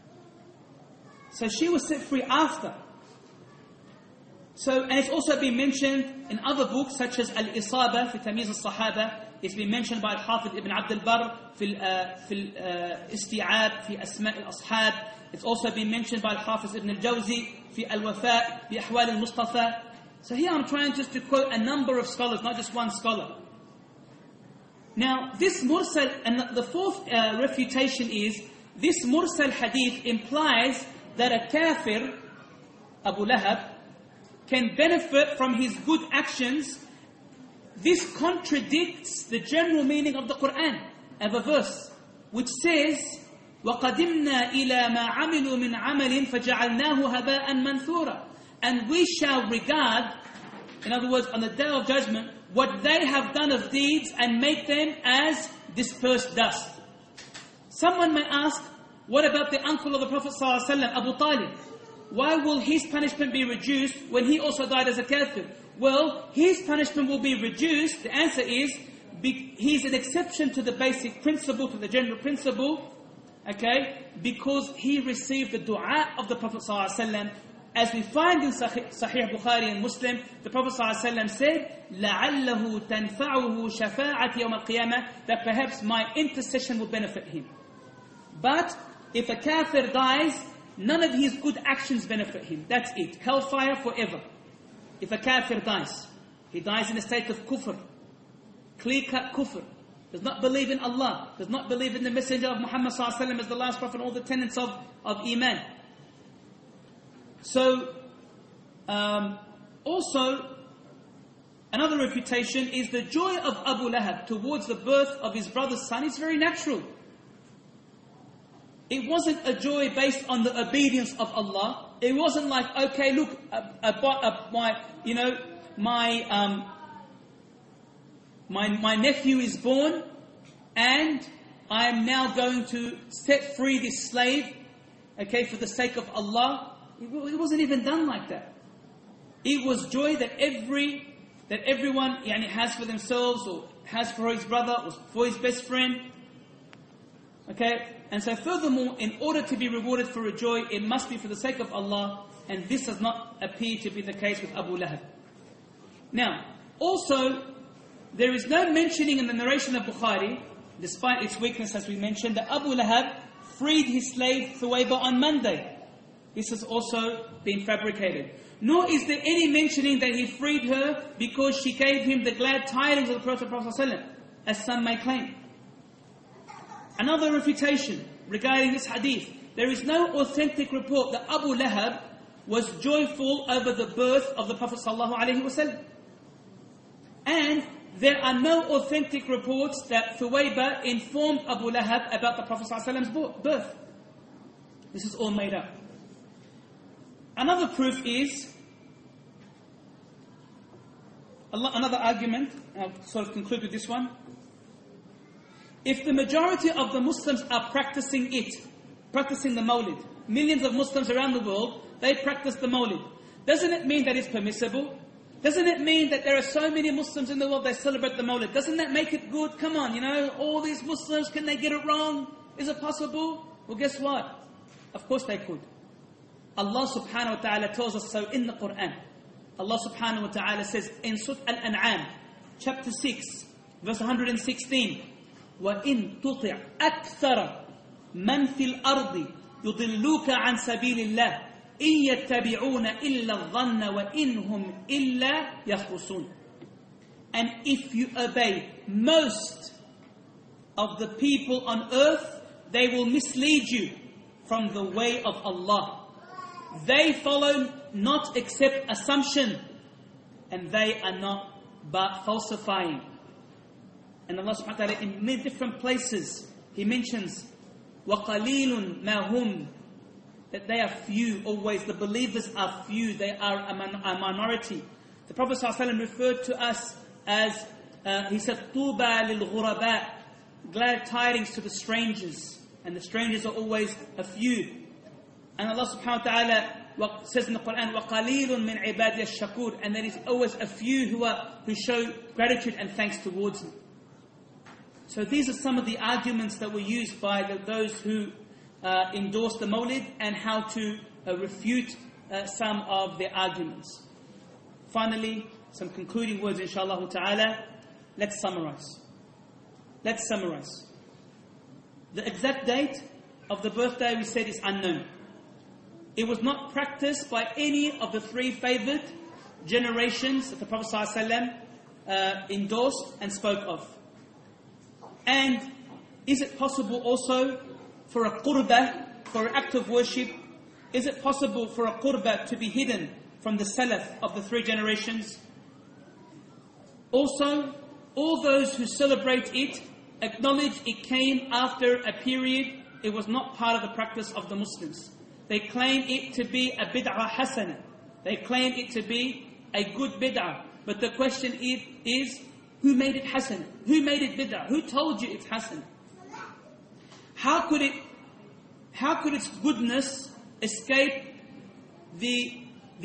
So she was set free after. So, and it's also been mentioned in other books such as Al-Isaba fi Tamyiz al-Sahaba. It's been mentioned by Al-Hafidh Ibn Abd al-Barr fi Isti'ab fi Asma' al-Ashab. It's also been mentioned by Al-Hafiz Ibn al-Jawzi fi Al-Wafa' bi Ahwal al-Mustafa. So here I'm trying just to quote a number of scholars, not just one scholar. Now, this mursal, and the fourth refutation is, this mursal hadith implies that a kafir, Abu Lahab, can benefit from his good actions. This contradicts the general meaning of the Quran, of a verse, which says, وَقَدِمْنَا إِلَى مَا عَمِلُوا مِنْ عَمَلٍ فَجَعَلْنَاهُ هَبَاءً مَنْثُورًا. And we shall regard, in other words, on the day of judgment, what they have done of deeds and make them as dispersed dust. Someone may ask, what about the uncle of the Prophet ﷺ, Abu Talib? Why will his punishment be reduced when he also died as a kafir? Well, his punishment will be reduced. The answer is, he's an exception to the basic principle, to the general principle, okay? Because he received the dua of the Prophet ﷺ. As we find in Sahih Bukhari and Muslim, the Prophet ﷺ said, لَعَلَّهُ تَنْفَعُهُ شَفَاعَةِ يَوْمَ الْقِيَامَةِ, that perhaps my intercession will benefit him. But if a kafir dies, none of his good actions benefit him. That's it. Hellfire forever. If a kafir dies, he dies in a state of kufr, clear-cut kufr, does not believe in Allah, does not believe in the messenger of Muhammad ﷺ as the last prophet, and all the tenets of Iman. So, also, another refutation is the joy of Abu Lahab towards the birth of his brother's son is very natural. It wasn't a joy based on the obedience of Allah. It wasn't like, okay, look, my nephew is born, and I am now going to set free this slave, okay, for the sake of Allah. It wasn't even done like that. It was joy that everyone has for themselves, or has for his brother, or for his best friend. Okay? And so furthermore, in order to be rewarded for a joy, it must be for the sake of Allah, and this does not appear to be the case with Abu Lahab. Now, also, there is no mentioning in the narration of Bukhari, despite its weakness as we mentioned, that Abu Lahab freed his slave Thuwayba on Monday. This has also been fabricated. Nor is there any mentioning that he freed her because she gave him the glad tidings of the Prophet ﷺ, as some may claim. Another refutation regarding this hadith, there is no authentic report that Abu Lahab was joyful over the birth of the Prophet ﷺ. And there are no authentic reports that Thuwayba informed Abu Lahab about the Prophet ﷺ's birth. This is all made up. Another proof is, another argument, I'll sort of conclude with this one. If the majority of the Muslims are practicing the Mawlid, millions of Muslims around the world, they practice the Mawlid. Doesn't it mean that it's permissible? Doesn't it mean that there are so many Muslims in the world that celebrate the Mawlid? Doesn't that make it good? Come on, all these Muslims, can they get it wrong? Is it possible? Well, guess what? Of course they could. Allah subhanahu wa ta'ala tells us so in the Quran. Allah subhanahu wa ta'ala says in Surah Al-An'am, chapter 6, verse 116, وَإِن تُطِعْ أَكْثَرَ مَنْ فِي الْأَرْضِ يُضِلُّوكَ عَنْ سَبِيلِ اللَّهِ إِن يَتَّبِعُونَ إِلَّا الظَّنَّ وَإِنْ هُمْ إِلَّا يَخْرُصُونَ. And if you obey most of the people on earth, they will mislead you from the way of Allah. They follow not except assumption, and they are not but falsifying. And Allah subhanahu wa ta'ala in many different places, He mentions وَقَلِيلٌ مَا هُمْ, that they are few always. The believers are few, they are a minority. The Prophet ﷺ referred to us as, he said, طُوبَى لِلْغُرَبَاء, glad tidings to the strangers. And the strangers are always a few. And Allah subhanahu wa ta'ala says in the Quran, وَقَلِيلٌ مِنْ عِبَادِيَ الشَّكُورِ, and there is always a few who show gratitude and thanks towards me. So these are some of the arguments that were used by those who endorse the Mawlid, and how to refute some of their arguments. Finally, some concluding words, inshallah ta'ala. Let's summarize. The exact date of the birthday, we said, is unknown. It was not practiced by any of the three favored generations that the Prophet ﷺ endorsed and spoke of. And is it possible also for a qurbah, for an act of worship, is it possible for a qurbah to be hidden from the salaf of the three generations? Also, all those who celebrate it acknowledge it came after a period, it was not part of the practice of the Muslims. They claim it to be a bid'ah hasana. They claim it to be a good bid'ah. But the question is, who made it hasana? Who made it bid'ah? Who told you it's hasana? How could its goodness escape the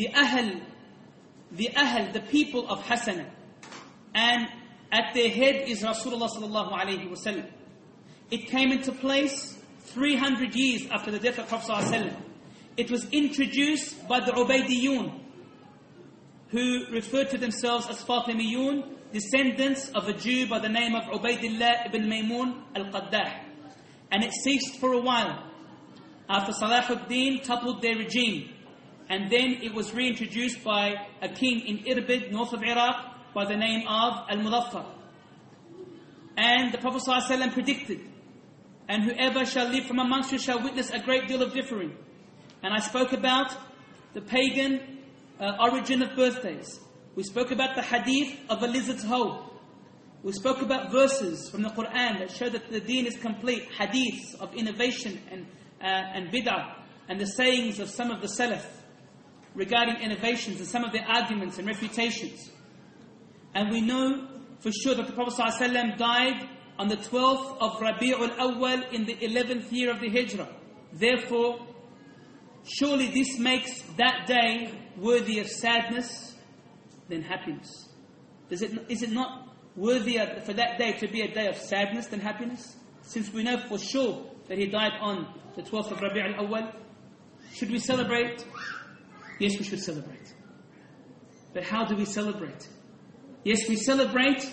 people of hasana? And at their head is Rasulullah sallallahu alayhi wa sallam. It came into place 300 years after the death of Prophet sallallahu alayhi wa sallam. It was introduced by the Ubaydiyun, who referred to themselves as Fatimiyun, descendants of a Jew by the name of Ubaydillah ibn Maymun al-Qaddah. And it ceased for a while after Salahuddin toppled their regime. And then it was reintroduced by a king in Irbid, north of Iraq, by the name of Al-Mudaffar. And the Prophet ﷺ predicted, and whoever shall live from amongst you shall witness a great deal of differing. And I spoke about the pagan origin of birthdays. We spoke about the hadith of a lizard's hole. We spoke about verses from the Quran that show that the deen is complete. Hadiths of innovation and bid'ah. And the sayings of some of the salaf regarding innovations and some of their arguments and refutations. And we know for sure that the Prophet ﷺ died on the 12th of Rabi'ul Awwal in the 11th year of the Hijrah. Therefore, surely this makes that day worthy of sadness than happiness. Is it not worthier for that day to be a day of sadness than happiness? Since we know for sure that he died on the 12th of Rabi'ul Awwal. Should we celebrate? Yes, we should celebrate. But how do we celebrate? Yes, we celebrate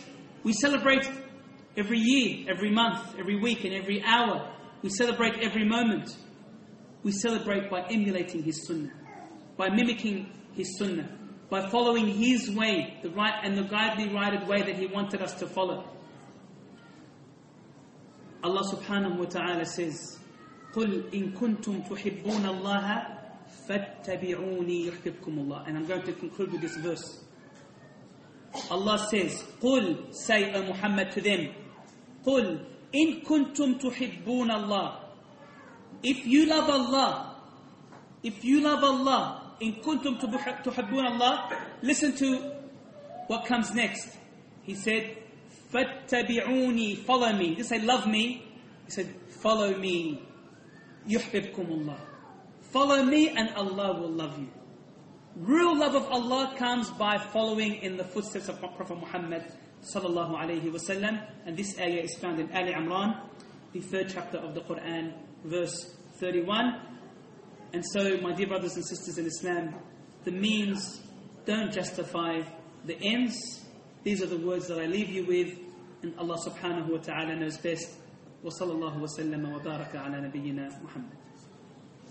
every year, every month, every week and every hour. We celebrate every moment. We celebrate by emulating his sunnah, by mimicking his sunnah, by following his way, the right and the godly guided way that he wanted us to follow. Allah subhanahu wa ta'ala says, قُلْ إِن كُنْتُمْ تُحِبُّونَ اللَّهَ فَاتَّبِعُونِي يُحْبِبْكُمُ اللَّهُ. And I'm going to conclude with this verse. Allah says, قُلْ, say O Muhammad to them, قُلْ إِن كُنْتُمْ تُحِبُّونَ اللَّهَ. If you love Allah, إِن كُنْتُمْ تُحِبُّونَ اللَّهَ, listen to what comes next. He said, فَاتَّبِعُونِي, follow me. He said, love me. He said, follow me. يُحْبِبْكُمُ اللَّهُ. Follow me and Allah will love you. Real love of Allah comes by following in the footsteps of Prophet Muhammad sallallahu alayhi wa sallam. And this ayah is found in Ali Imran, the 3rd chapter of the Quran, verse 31. And so, my dear brothers and sisters in Islam, the means don't justify the ends. These are the words that I leave you with, and Allah subhanahu wa ta'ala knows best. Wa sallallahu wa sallama wa baraka ala nabiyyina Muhammad.